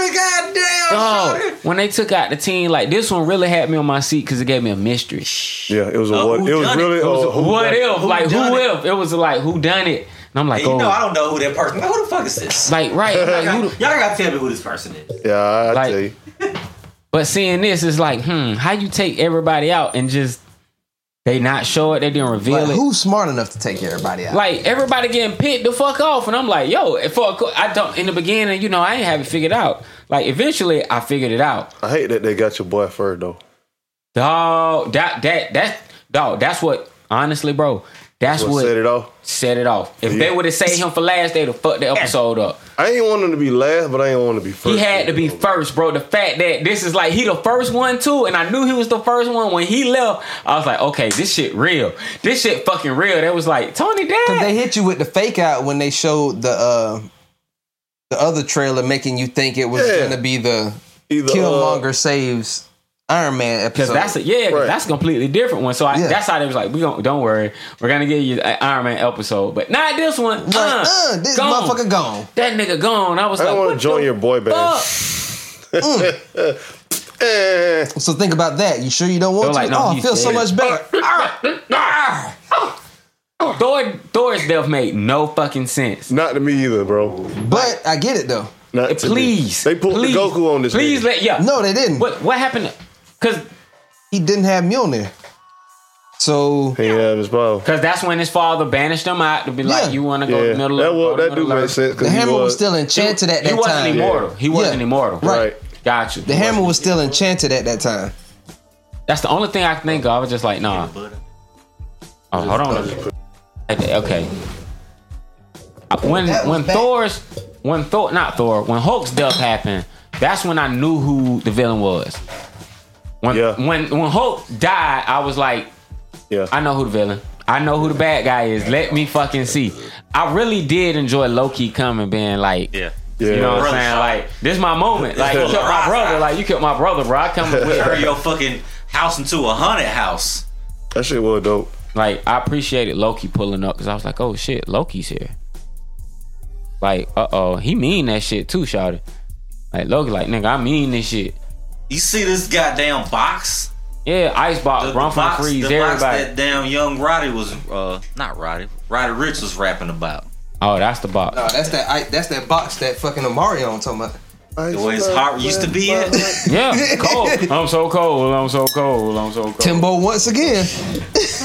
bro. Goddamn. When they took out the team, like this one really had me on my seat because it gave me a mystery. Yeah, it was a what? It was really what if? Like who if? It was like who done it? And I'm like, I don't know who that person. Who the fuck is this? Like, right? Like, y'all gotta tell me who this person is. Yeah, I'll tell you. But seeing this is like, how you take everybody out and just they not show it, they didn't reveal it. Who's smart enough to take everybody out? Like everybody getting picked the fuck off, and I'm like, yo, I don't in the beginning, I ain't have it figured out. Like eventually, I figured it out. I hate that they got your boy first though. Dog, that's what honestly, bro. That's what set it off. If they would have saved him for last, they'd have fucked the episode up. I ain't want him to be last, but I ain't want him to be first. He had to be first, bro. The fact that this is like he the first one too, and I knew he was the first one when he left. I was like, okay, this shit real. This shit fucking real. That was like Tony Dad. Cause they hit you with the fake out when they showed the other trailer, making you think it was gonna be the Killmonger saves Iron Man episode. Because that's a completely different one. So that's how they was like, don't worry, we're gonna give you an Iron Man episode, but not this one. This gone. motherfucker gone. That nigga gone. I was I like, want to join your boy band. So think about that. You sure you don't want to? Like, no, I feel so much better. Thor's death made no fucking sense. Not to me either, bro. But I get it though. Please, they pulled the Goku on this. Please No, they didn't. What happened? Because he didn't have Mjolnir. So he had his power. Because that's when his father banished him out to be like, you want to go to the middle of that do make sense. The hammer was still enchanted at that time. He wasn't immortal. He wasn't immortal. Right. Got you. The hammer was still enchanted at that time. That's the only thing I can think of. I was just like, nah. Oh, hold on. Okay. When Hulk's death happened, that's when I knew who the villain was. When Hulk died, I was like, I know who the villain. I know who the bad guy is. Let me fucking see. I really did enjoy Loki coming, being like, you know what I'm saying? Like, this is my moment. Like, you killed my brother. Like, you killed my brother, bro. I come with turn your fucking house into a haunted house. That shit was dope. Like, I appreciated Loki pulling up because I was like, oh shit, Loki's here. Like, he mean that shit too, shawty. Like, Loki, like, nigga, I mean this shit. You see this goddamn box? Yeah, Icebox, run from freeze everybody. Box that damn young Roddy was, not Roddy Ricch was rapping about. Oh, that's the box. No, that's that box that fucking Mario I'm talking about. The way his heart used to be in. Yeah, cold. I'm so cold. I'm so cold. I'm so cold. Timbo once again.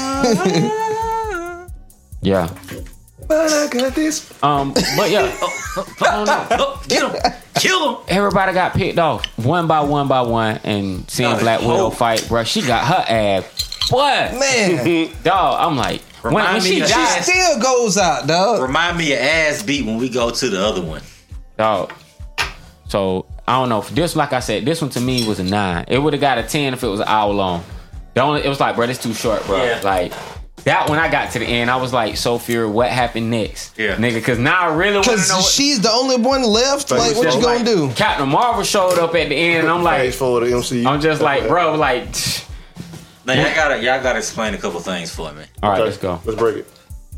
Yeah. But I got this. But yeah. Get him. Kill him. Everybody got picked off one by one, and seeing Black Widow fight, bro. She got her ass. What? Man. Dog, I'm like, when she died, she still goes out, dog. Remind me of ass beat when we go to the other one. Dog. So, I don't know. This, like I said, this one to me was a 9. It would have got a 10 if it was an hour long. It was like, bro, this too short, bro. Yeah. Like, that when I got to the end, I was like, Sophia, what happened next? Yeah. Nigga, because now I really want to know. Because she's the only one left. Like, what you gonna do? Captain Marvel showed up at the end, and I'm like, for the MCU. I'm just like, bro, like. Now, y'all gotta explain a couple things for me. All right, let's go. Let's break it.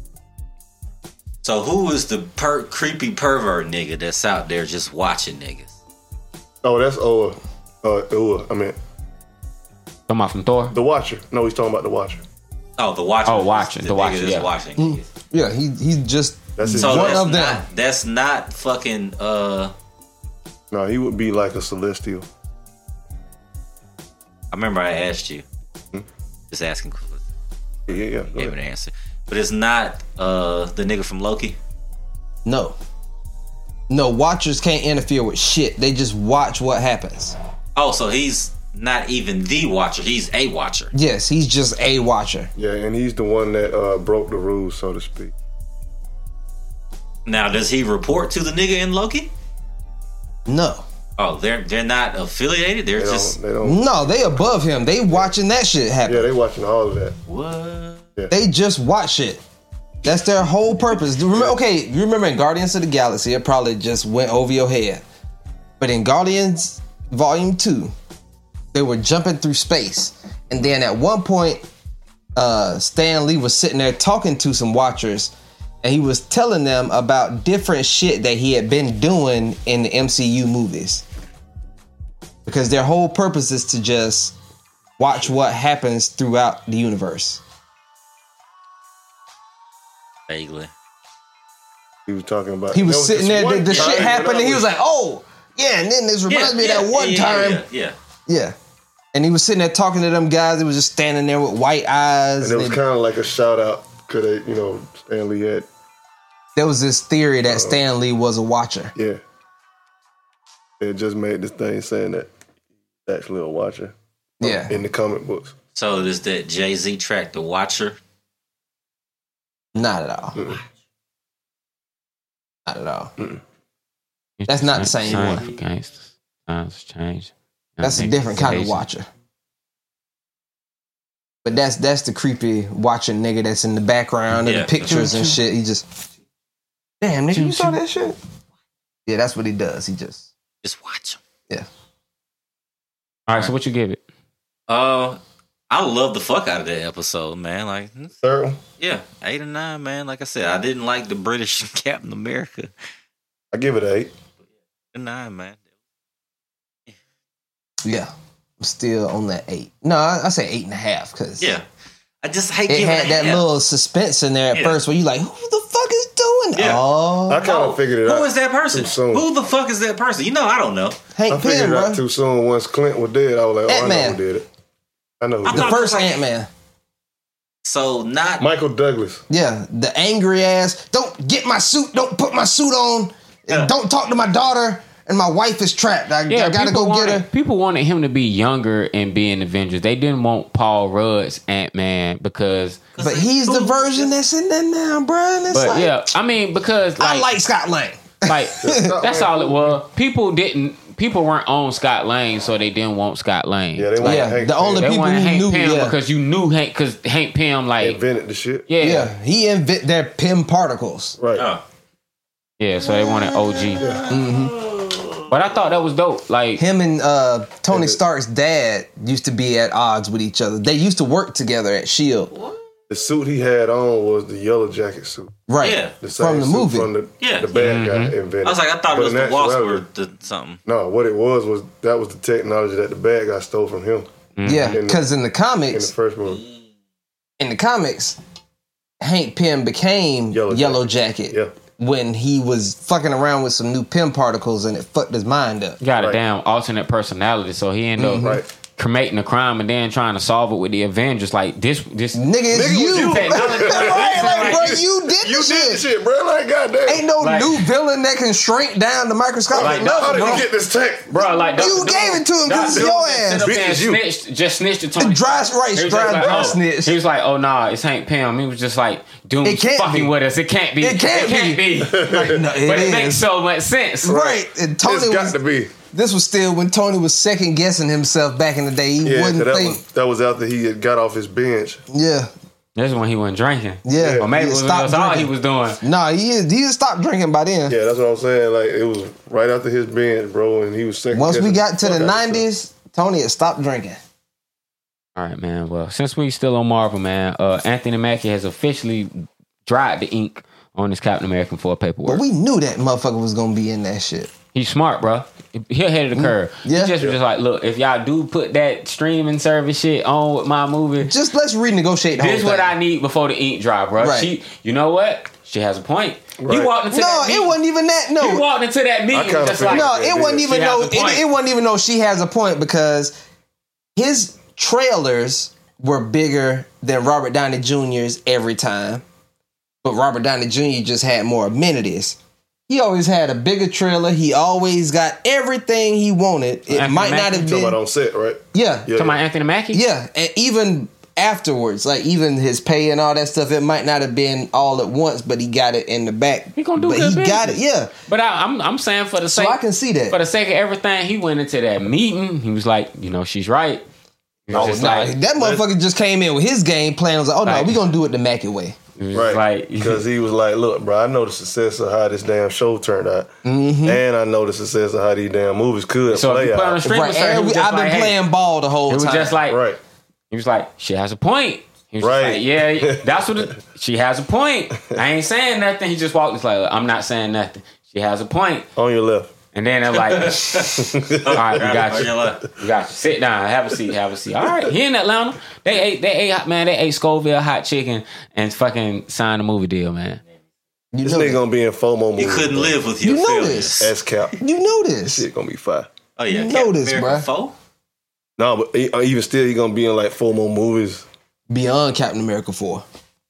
So, who is the creepy pervert nigga that's out there just watching niggas? Oh, that's I mean, talking about from Thor? The Watcher. No, he's talking about the Watcher. Oh, the Watcher. Oh, Watcher. The Watcher. Yeah. Watching. Yeah, he's just that's one of them. That's not fucking. No, he would be like a Celestial. I remember I asked you. Just asking. Yeah. Gave an answer, but it's not the nigga from Loki. No, Watchers can't interfere with shit. They just watch what happens. Oh, so he's not even the Watcher. He's a Watcher. Yes, he's just a Watcher. Yeah, and he's the one that broke the rules, so to speak. Now, does he report to the nigga in Loki? No. Oh, they're not affiliated. They don't. No, they above him. They watching that shit happen. Yeah, they watching all of that. What? Yeah. They just watch it. That's their whole purpose. You remember in Guardians of the Galaxy, it probably just went over your head. But in Guardians Volume 2, they were jumping through space. And then at one point, Stan Lee was sitting there talking to some Watchers, and he was telling them about different shit that he had been doing in the MCU movies. Because their whole purpose is to just watch what happens throughout the universe. Vaguely. He was talking about. He was sitting there. The shit happened, and he was like, "Oh, yeah." And then this reminds me of that one time. Yeah. And he was sitting there talking to them guys. He was just standing there with white eyes. And it was kind of like a shout out. Could Stan Lee had. There was this theory that Stan Lee was a Watcher. Yeah. It just made this thing saying that he's actually a Watcher. Yeah. In the comic books. So is that Jay-Z track The Watcher? Not at all. Mm-mm. Not at all. Mm-mm. That's not the same one. Gangsters. Times change. That's a different kind of Watcher. But that's the creepy watching nigga that's in the background of the pictures and shit. He just, damn nigga, you saw that shit? Yeah, that's what he does. He just watch him. Yeah. All right, so what you give it? I love the fuck out of that episode, man. Like, third? Yeah, 8 or 9, man. Like I said, I didn't like the British Captain America. I give it 8. 9, man. Yeah, I'm still on that 8. No, I say 8.5 because I just hate it had that little suspense in there at first where you like, who the fuck is doing? Yeah. Oh, I kind of figured it out. Who is that person? Who the fuck is that person? You know, I don't know. Hank Pym, I figured it out too soon. Once Clint was dead, I was like, Ant-Man. I know who did it. I know who the first Ant-Man. So not Michael Douglas. Yeah, the angry ass. Don't get my suit. Don't put my suit on. And don't talk to my daughter. And my wife is trapped. I gotta go get her. People wanted him to be younger and be in Avengers. They didn't want Paul Rudd's Ant-Man because... But he's the version that's in there now, bro. But yeah, I mean, because... I like Scott Lang. Like, that's all it was. People weren't on Scott Lang, so they didn't want Scott Lang. Yeah, they wanted Hank the Pym. only people who Hank knew Pym because you knew Hank, because Hank Pym, like... invented the shit. Yeah, he invented their Pym particles. Right. Yeah, so they wanted OG. Yeah. Mm-hmm. But I thought that was dope. Like him and Tony Stark's dad used to be at odds with each other. They used to work together at S.H.I.E.L.D. The suit he had on was the Yellow Jacket suit. Right. Yeah. From the movie. From the bad guy invented. I was like, I thought it was the Wasp or something. No, what it was that was the technology that the bad guy stole from him. Yeah, because in the comics, in the first movie, Hank Pym became Yellow Jacket. Yeah. When he was fucking around with some new Pym particles and it fucked his mind up. Got a damn alternate personality, so he ended up committing a crime and then trying to solve it with the Avengers. Like this nigga is you. Right, like, bro, you did the shit, bro. Like, goddamn. Ain't no new villain that can shrink down the microscopic. Like, how did you get this tech, bro? Like, you gave it to him because it's your ass. Just snitched to Tony. Dry snitch. He was like, oh nah, it's Hank Pym. He was just like, Doom fucking with us. It can't be. It can't be. Like, no, but it makes so much sense, right? And Tony it's got to be. This was still when Tony was second guessing himself back in the day. He wouldn't think that was after he had got off his bench. Yeah. That's when he wasn't drinking. Yeah. Or maybe it was all he was doing. Nah, he had stopped drinking by then. Yeah, that's what I'm saying. Like, it was right after his bench, bro, and he was second. Once we got to the 90s, Tony had stopped drinking. All right, man. Well, since we still on Marvel, man, Anthony Mackie has officially dried the ink on his Captain America 4 paperwork. But we knew that motherfucker was going to be in that shit. He's smart, bro. He ahead of the curve. Yeah. He just was like, look, if y'all do put that streaming service shit on with my movie, just let's renegotiate the whole thing. This is what I need before the ink dry, bro. Right. You know what? She has a point. Right. He walked into that meeting. No, it wasn't even that. No, he walked into that meeting just like, no, it wasn't even it wasn't even though she has a point because his trailers were bigger than Robert Downey Jr.'s every time, but Robert Downey Jr. just had more amenities. He always had a bigger trailer. He always got everything he wanted. It Anthony might not have been talking about on set, right? Yeah, talking about Anthony Mackie. Yeah, and even afterwards, like even his pay and all that stuff, it might not have been all at once, but he got it in the back. He gonna do good business. Got it, yeah. But I'm saying for the sake, so I can see that for the sake of everything, he went into that meeting. He was like, she's right. That motherfucker just came in with his game plan. Was like, no, we gonna do it the Mackie way. Right, because he was like, look, bro, I know the success of how this damn show turned out, and I know the success of how these damn movies could play out. I've been playing ball the whole time. It was just like, right. He was like, she has a point. He was like, yeah, that's what she has a point. I ain't saying nothing. He just walked. It's like, I'm not saying nothing. She has a point. On your left. And then they're like, all right, we got you. We got you. Sit down. Have a seat. All right. Here in Atlanta, they ate Scoville hot chicken and fucking signed a movie deal, man. This nigga gonna be in FOMO movie. You couldn't live with your feelings. As Cap. You know this. This shit gonna be fire. Oh yeah, you know this, bro. 4? No, but even still, he gonna be in like FOMO movies beyond Captain America 4.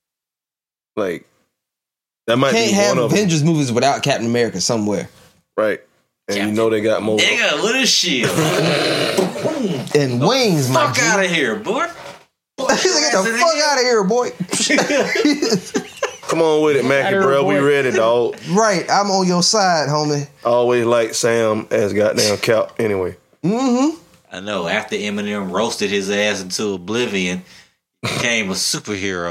Like that might be one of them. Can't have Avengers movies without Captain America somewhere, right? And you know they got more. Nigga, with a shield and wings, my fuck out of here, boy. Get the fuck out of here, boy. Come on with it, Mackie, bro. We ready, dog. Right, I'm on your side, homie. Always like Sam as goddamn Cap. Anyway. I know. After Eminem roasted his ass into oblivion, he became a superhero.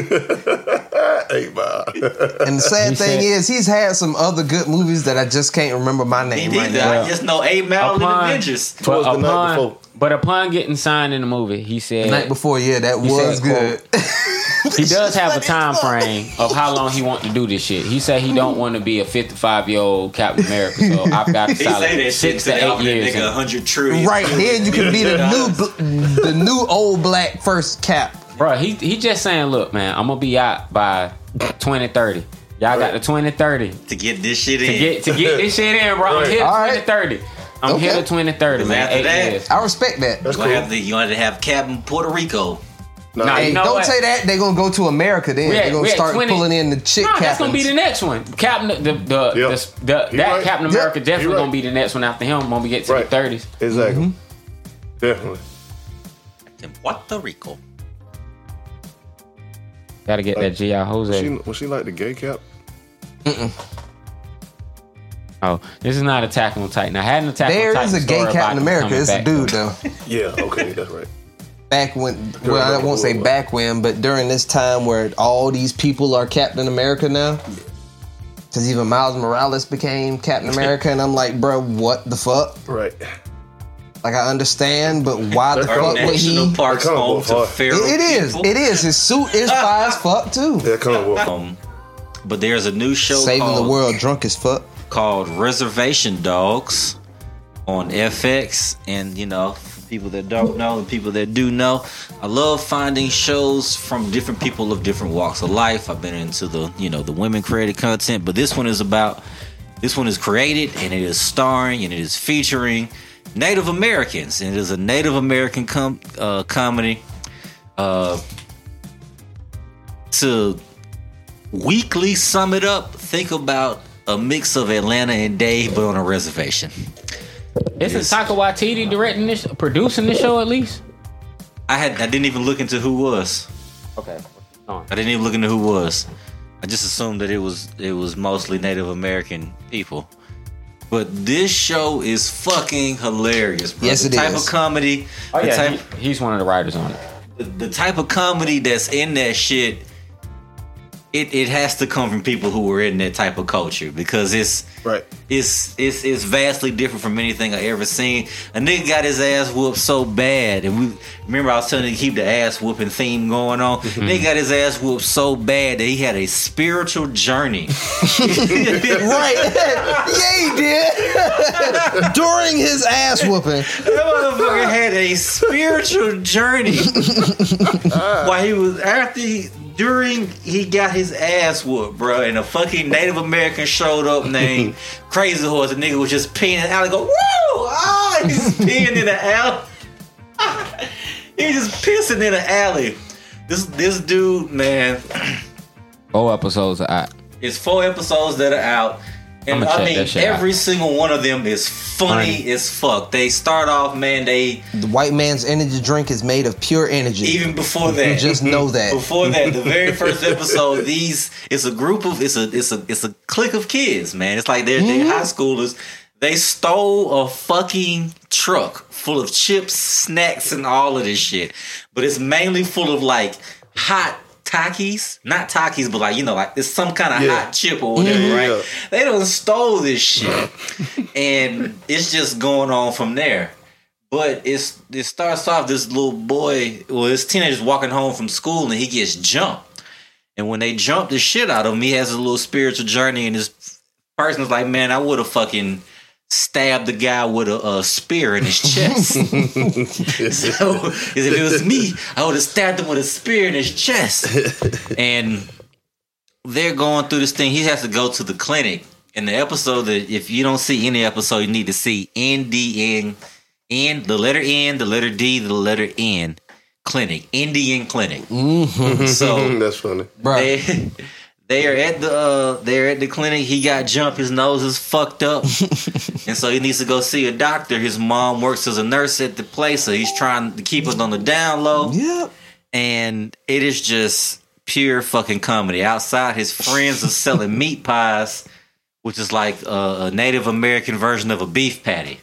8 Mile. And the sad thing is, he's had some other good movies that I just can't remember my name right now. I just know 8 Mile and Avengers. But upon getting signed in the movie, he said... The night before, yeah, that was good. He does have a time frame of how long he wants to do this shit. He said he don't want to be a 55-year-old Captain America, so I've got to solid 6 to 8 years. Nigga, 100 trillion. Right, then you can be the new old black first Cap. Bro, he just saying, look, man, I'm gonna be out by 2030. Y'all got the 2030 to get this shit in. To get this shit in, bro. I'm here to 2030. I'm here to 2030, man. 8 years. I respect that. That's cool. You want to have Captain Puerto Rico. No, hey, don't say that. They're gonna go to America then. They're gonna start pulling in the chick captains. That's gonna be the next one. Captain, Captain America definitely gonna be the next one after him when we get to the 30s. Exactly. Definitely. Captain Puerto Rico. Gotta get that G.I. Jose. Was she like the gay Cap? Oh, this is not Attack on Titan. I had an Attack on Titan. There is a gay Captain America. It's a dude though. Yeah. Okay, that's right. Back when, well, I won't say back when, but during this time where all these people are Captain America now, because even Miles Morales became Captain America, and I'm like, bro, what the fuck? Right. Like, I understand, but why the fuck would he? National Park's home to feral It is. His suit is fire as fuck too. Yeah, come on. But there's a new show Saving the World Drunk as fuck called Reservation Dogs on FX, and people that don't know and people that do know, I love finding shows from different people of different walks of life. I've been into the women created content, but this one is created and it is starring and it is featuring Native Americans, and it is a Native American comedy. To weekly sum it up, think about a mix of Atlanta and Dave, but on a reservation. Isn't Taika Waititi producing this show at least? I didn't even look into who was. Okay. I didn't even look into who was. I just assumed that it was mostly Native American people. But this show is fucking hilarious, bro. Yes, it is. The type of comedy. Oh, yeah, he's one of the writers on it. The type of comedy that's in that shit, it has to come from people who were in that type of culture, because it's vastly different from anything I ever seen. A nigga got his ass whooped so bad, and remember I was telling you to keep the ass whooping theme going on. Nigga got his ass whooped so bad that he had a spiritual journey. Right? Yeah, he did. During his ass whooping, that motherfucker had a spiritual journey while he was during he got his ass whooped, bro, and a fucking Native American showed up named Crazy Horse. The nigga was just peeing in the alley. Go, woo! Ah, he's peeing in the alley. He's just pissing in the alley. This dude, man. 4 episodes are out. It's 4 episodes that are out. And I mean, every single one of them is funny as fuck. They start off, man, the white man's energy drink is made of pure energy. Even before that. You just know that. Before that, the very first episode, it's a clique of kids, man. It's like they're high schoolers. They stole a fucking truck full of chips, snacks, and all of this shit. But it's mainly full of like hot Takis, not Takis, but like, you know, like it's some kind of hot chip or whatever, right? Yeah. They done stole this shit, and it's just going on from there. But it starts off, this little boy, well, this teenager's walking home from school, and he gets jumped. And when they jump the shit out of him, he has a little spiritual journey, and this person's like, man, I would have fucking stabbed the guy with a spear in his chest. So, if it was me, I would have stabbed him with a spear in his chest. And they're going through this thing. He has to go to the clinic. In the episode, that if you don't see any episode, you need to see the letter N, the letter D, the letter N, clinic, Indian clinic. Mm-hmm. So that's funny. They are at the clinic. He got jumped. His nose is fucked up, and so he needs to go see a doctor. His mom works as a nurse at the place, so he's trying to keep it on the down low. Yep. And it is just pure fucking comedy. Outside, his friends are selling meat pies, which is like a Native American version of a beef patty.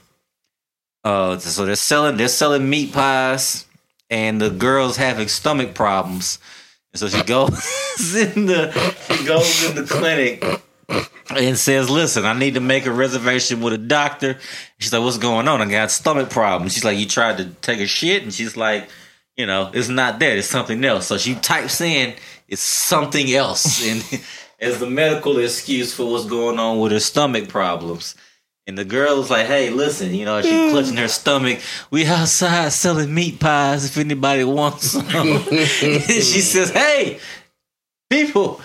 So they're selling meat pies, and the girl's having stomach problems. And so she goes in the clinic and says, listen, I need to make a reservation with a doctor. She's like, what's going on? I got stomach problems. She's like, you tried to take a shit? And she's like, you know, it's not that. It's something else. So she types in, it's something else. And as the medical excuse for what's going on with her stomach problems. And the girl was like, hey, listen, you know, she's clutching her stomach. We outside selling meat pies if anybody wants some. And she says, hey, people,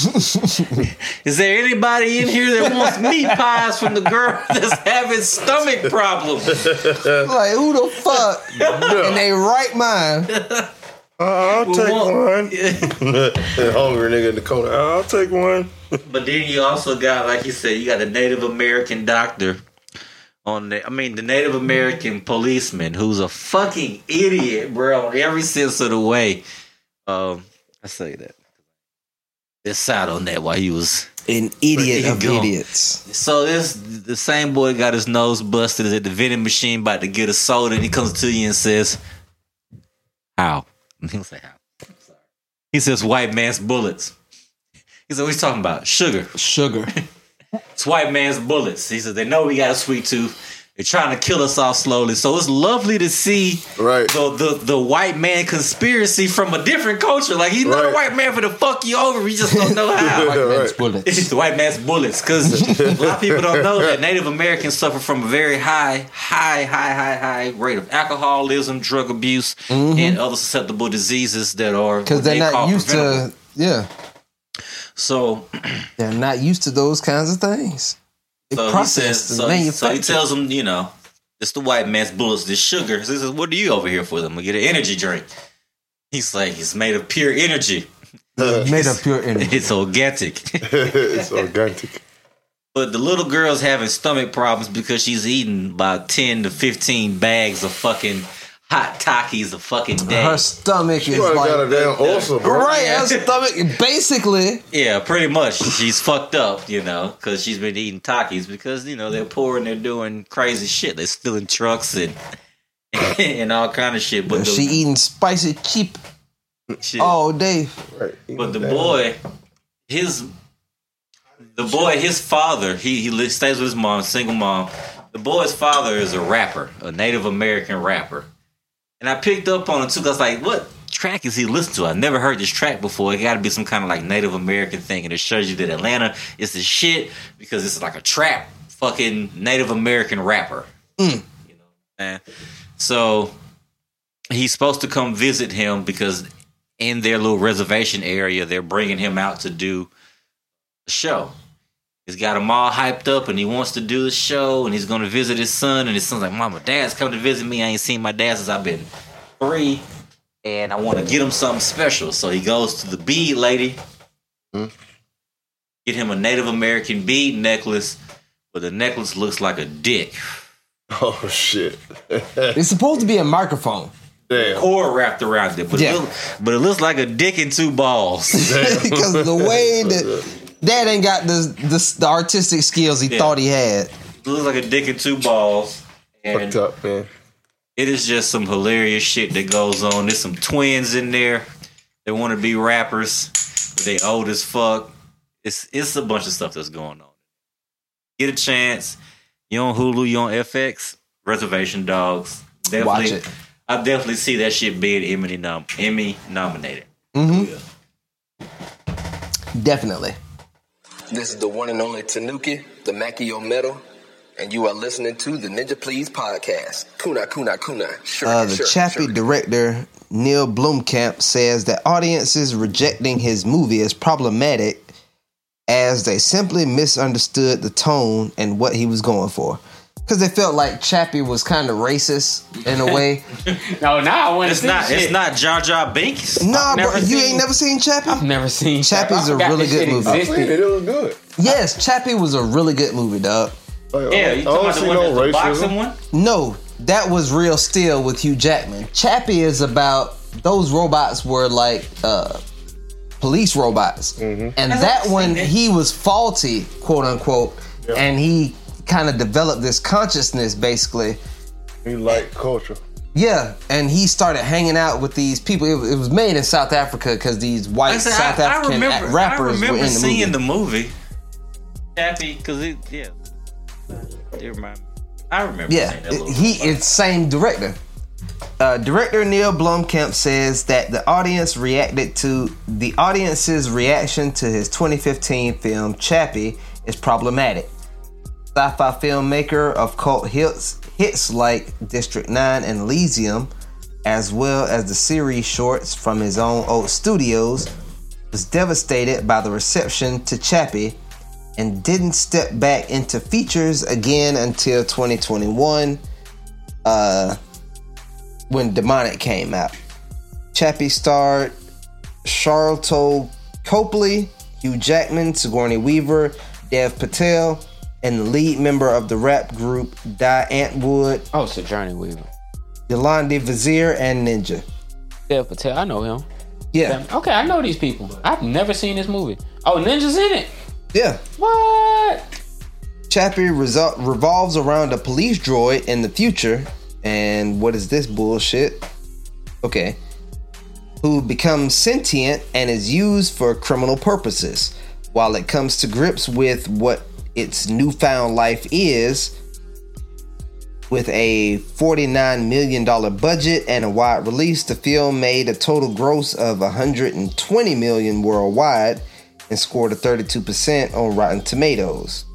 is there anybody in here that wants meat pies from the girl that's having stomach problems? Like, who the fuck? In their right mind. I'll take one. Hungry nigga in the corner. I'll take one. But then you also got, like you said, you got a Native American doctor the Native American policeman who's a fucking idiot, bro, in every sense of the way. I say that. This side on that while he was an idiot of idiots. So the same boy got his nose busted at the vending machine about to get a soda, and he comes to you and says, how? And he'll say, how? I'm sorry. He says, white man's bullets. He said, what are you talking about? Sugar. It's white man's bullets. He said, they know we got a sweet tooth. They're trying to kill us off slowly. So it's lovely to see the white man conspiracy from a different culture. Like, he's not a white man for to fuck you over. We just don't know how. White man's bullets. It's the white man's bullets. Because a lot of people don't know that Native Americans suffer from a very high rate of alcoholism, drug abuse, and other susceptible diseases that are... Because they're not used to... Yeah. So... They're not used to those kinds of things. So he tells them, you know, It's the white man's bullets, this sugar. He says, what are you over here for? I'm gonna get an energy drink. He's like, it's made of pure energy. Made of pure energy. It's organic. It's organic. But the little girl's having stomach problems because she's eating about 10 to 15 bags of fucking hot Takis a fucking day. Her stomach is like got a damn ulcer, bro. Right, her stomach basically. Yeah, pretty much. She's fucked up, because she's been eating Takis because, they're poor and they're doing crazy shit. They're stealing trucks and all kind of shit. But she eating spicy cheap shit all day. Right. But the boy, his father, he stays with his mom, single mom. The boy's father is a rapper, a Native American rapper. And I picked up on it too, because I was like, what track is he listening to? I've never heard this track before. It got to be some kind of like Native American thing. And it shows you that Atlanta is the shit because it's like a trap fucking Native American rapper. Man. So he's supposed to come visit him because in their little reservation area, they're bringing him out to do a show. He's got him all hyped up and he wants to do the show and he's going to visit his son. And his son's like, Mama, Dad's coming to visit me. I ain't seen my dad since I've been 3 and I want to get him something special. So he goes to the bead lady, get him a Native American bead necklace, but the necklace looks like a dick. Oh, shit. It's supposed to be a microphone. Damn. Cord wrapped around it, but it looks like a dick and 2 balls. Because the way that Dad ain't got the artistic skills he thought he had. It looks like a dick and 2 balls. And fucked up, man. It is just some hilarious shit that goes on. There's some twins in there. They want to be rappers, but they old as fuck. It's a bunch of stuff that's going on. Get a chance. You on Hulu, you on FX, Reservation Dogs. Definitely, watch it. I definitely see that shit being Emmy nominated. Mm-hmm. Definitely. This is the one and only Tanuki, the Macchio Metal, and you are listening to the Ninja Please podcast. Kuna. The Chappie director, Neil Blomkamp, says that audiences rejecting his movie is problematic as they simply misunderstood the tone and what he was going for. Because they felt like Chappie was kind of racist in a way. No, now I want to see It's not Jar Jar Binks. Nah, bro, you ain't never seen Chappie? I've never seen Chappie's a really good movie. It was good. Yes, Chappie was a really good movie, dog. Yeah, you talking about the one that's the boxing one? No, that was Real Steel with Hugh Jackman. Chappie is about those robots were like police robots. Mm-hmm. And that one, he was faulty, quote unquote, and he kind of developed this consciousness, basically. He liked culture. Yeah, and he started hanging out with these people. It was made in South Africa because these white South African rappers were in the movie. I remember seeing the movie. Chappie, because it reminded me. I remember seeing that little it's same director. Director Neil Blomkamp says that the audience's reaction to his 2015 film Chappie is problematic. Sci-fi filmmaker of cult hits like District 9 and Elysium, as well as the series shorts from his own old studios, was devastated by the reception to Chappie and didn't step back into features again until 2021 when Demonic came out. Chappie starred Sharlto Copley, Hugh Jackman, Sigourney Weaver, Dev Patel, and the lead member of the rap group Die Antwood. Oh, Sojourner Weaver. Yolandi Vizier and Ninja. Dev Patel, I know him. Yeah. Okay, I know these people. I've never seen this movie. Oh, Ninja's in it? Yeah. What? Chappie revolves around a police droid in the future. And what is this bullshit? Okay. Who becomes sentient and is used for criminal purposes. While it comes to grips with what its newfound life is, with a $49 million budget and a wide release, the film made a total gross of $120 million worldwide and scored a 32% on Rotten Tomatoes.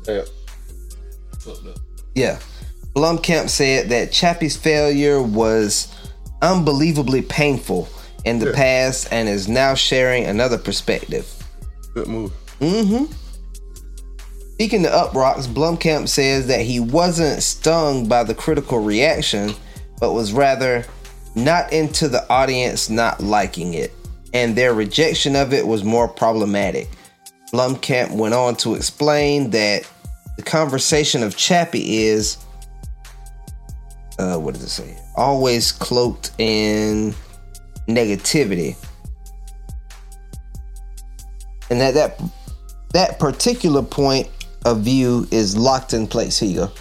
Yeah. Blomkamp said that Chappie's failure was unbelievably painful in the past and is now sharing another perspective. Good move. Mm-hmm. Speaking to Uproxx, Blomkamp says that he wasn't stung by the critical reaction, but was rather not into the audience not liking it, and their rejection of it was more problematic. Blomkamp went on to explain that the conversation of Chappie is, what does it say? Always cloaked in negativity. And that particular point of view is locked in place. Here you go.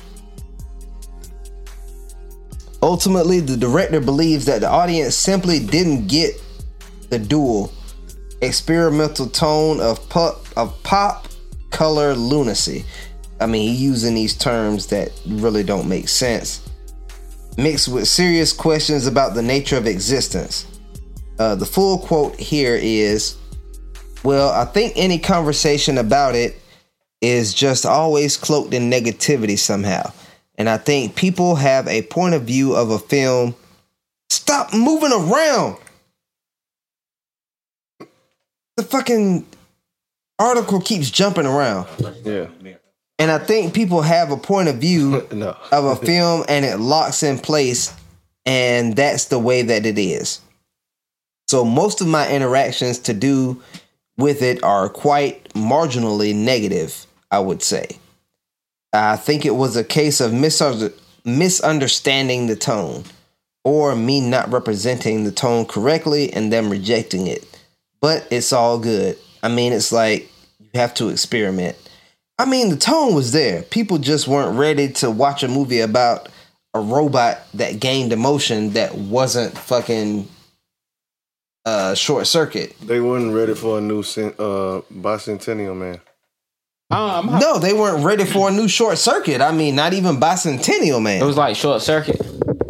Ultimately, the director believes that the audience simply didn't get the dual experimental tone of pop color lunacy. I mean, he's using these terms that really don't make sense, mixed with serious questions about the nature of existence. The full quote here is, well, I think any conversation about it is just always cloaked in negativity somehow. And I think people have a point of view of a film. Stop moving around. The fucking article keeps jumping around. Yeah. And I think people have a point of view of a film and it locks in place, and that's the way that it is. So most of my interactions to do with it are quite marginally negative, I would say. I think it was a case of misunderstanding the tone, or me not representing the tone correctly and them rejecting it. But it's all good. I mean, it's like you have to experiment. I mean, the tone was there. People just weren't ready to watch a movie about a robot that gained emotion that wasn't fucking Short Circuit. They weren't ready for a new Bicentennial Man. No, they weren't ready for a new Short Circuit. I mean, not even Bicentennial Man. It was like Short Circuit.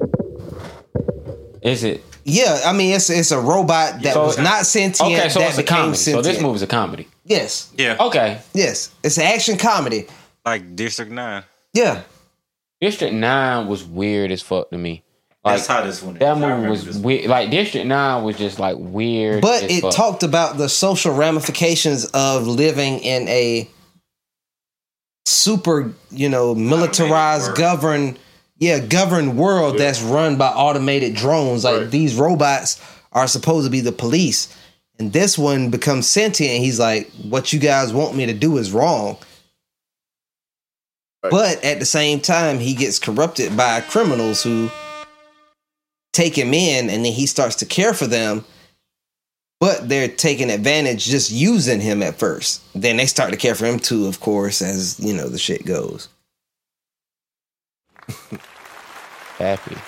Is it? Yeah, I mean, it's a robot that was not sentient. Okay, so that it's a comedy. Sentient. So this movie's a comedy. Yes. Yeah. Okay. Yes, it's an action comedy. Like District 9. Yeah. District 9 was weird as fuck to me. Like, that's how this one is. That movie was weird. Like District 9 was just like weird. But it talked about the social ramifications of living in a super, militarized, governed world that's run by automated drones. Like these robots are supposed to be the police. And this one becomes sentient. And he's like, what you guys want me to do is wrong. Right. But at the same time, he gets corrupted by criminals who take him in, and then he starts to care for them. But they're taking advantage, just using him at first. Then they start to care for him too, of course, as, the shit goes. Happy.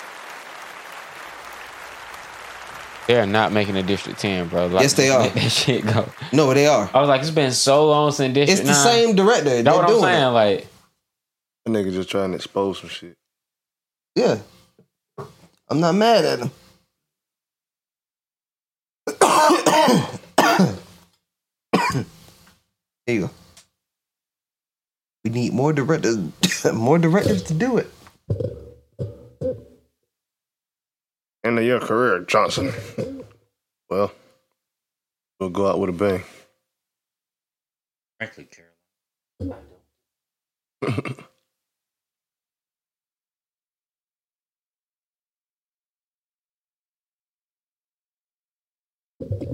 They're not making a District 10, bro. Like, yes, they are. Let that shit go. No, they are. I was like, it's been so long since District 9. It's the same director. That's what I'm saying. Like, that nigga just trying to expose some shit. Yeah. I'm not mad at him. There you go. We need more directors, to do it. End of your career, Johnson. Well, we'll go out with a bang. Frankly, Carolyn.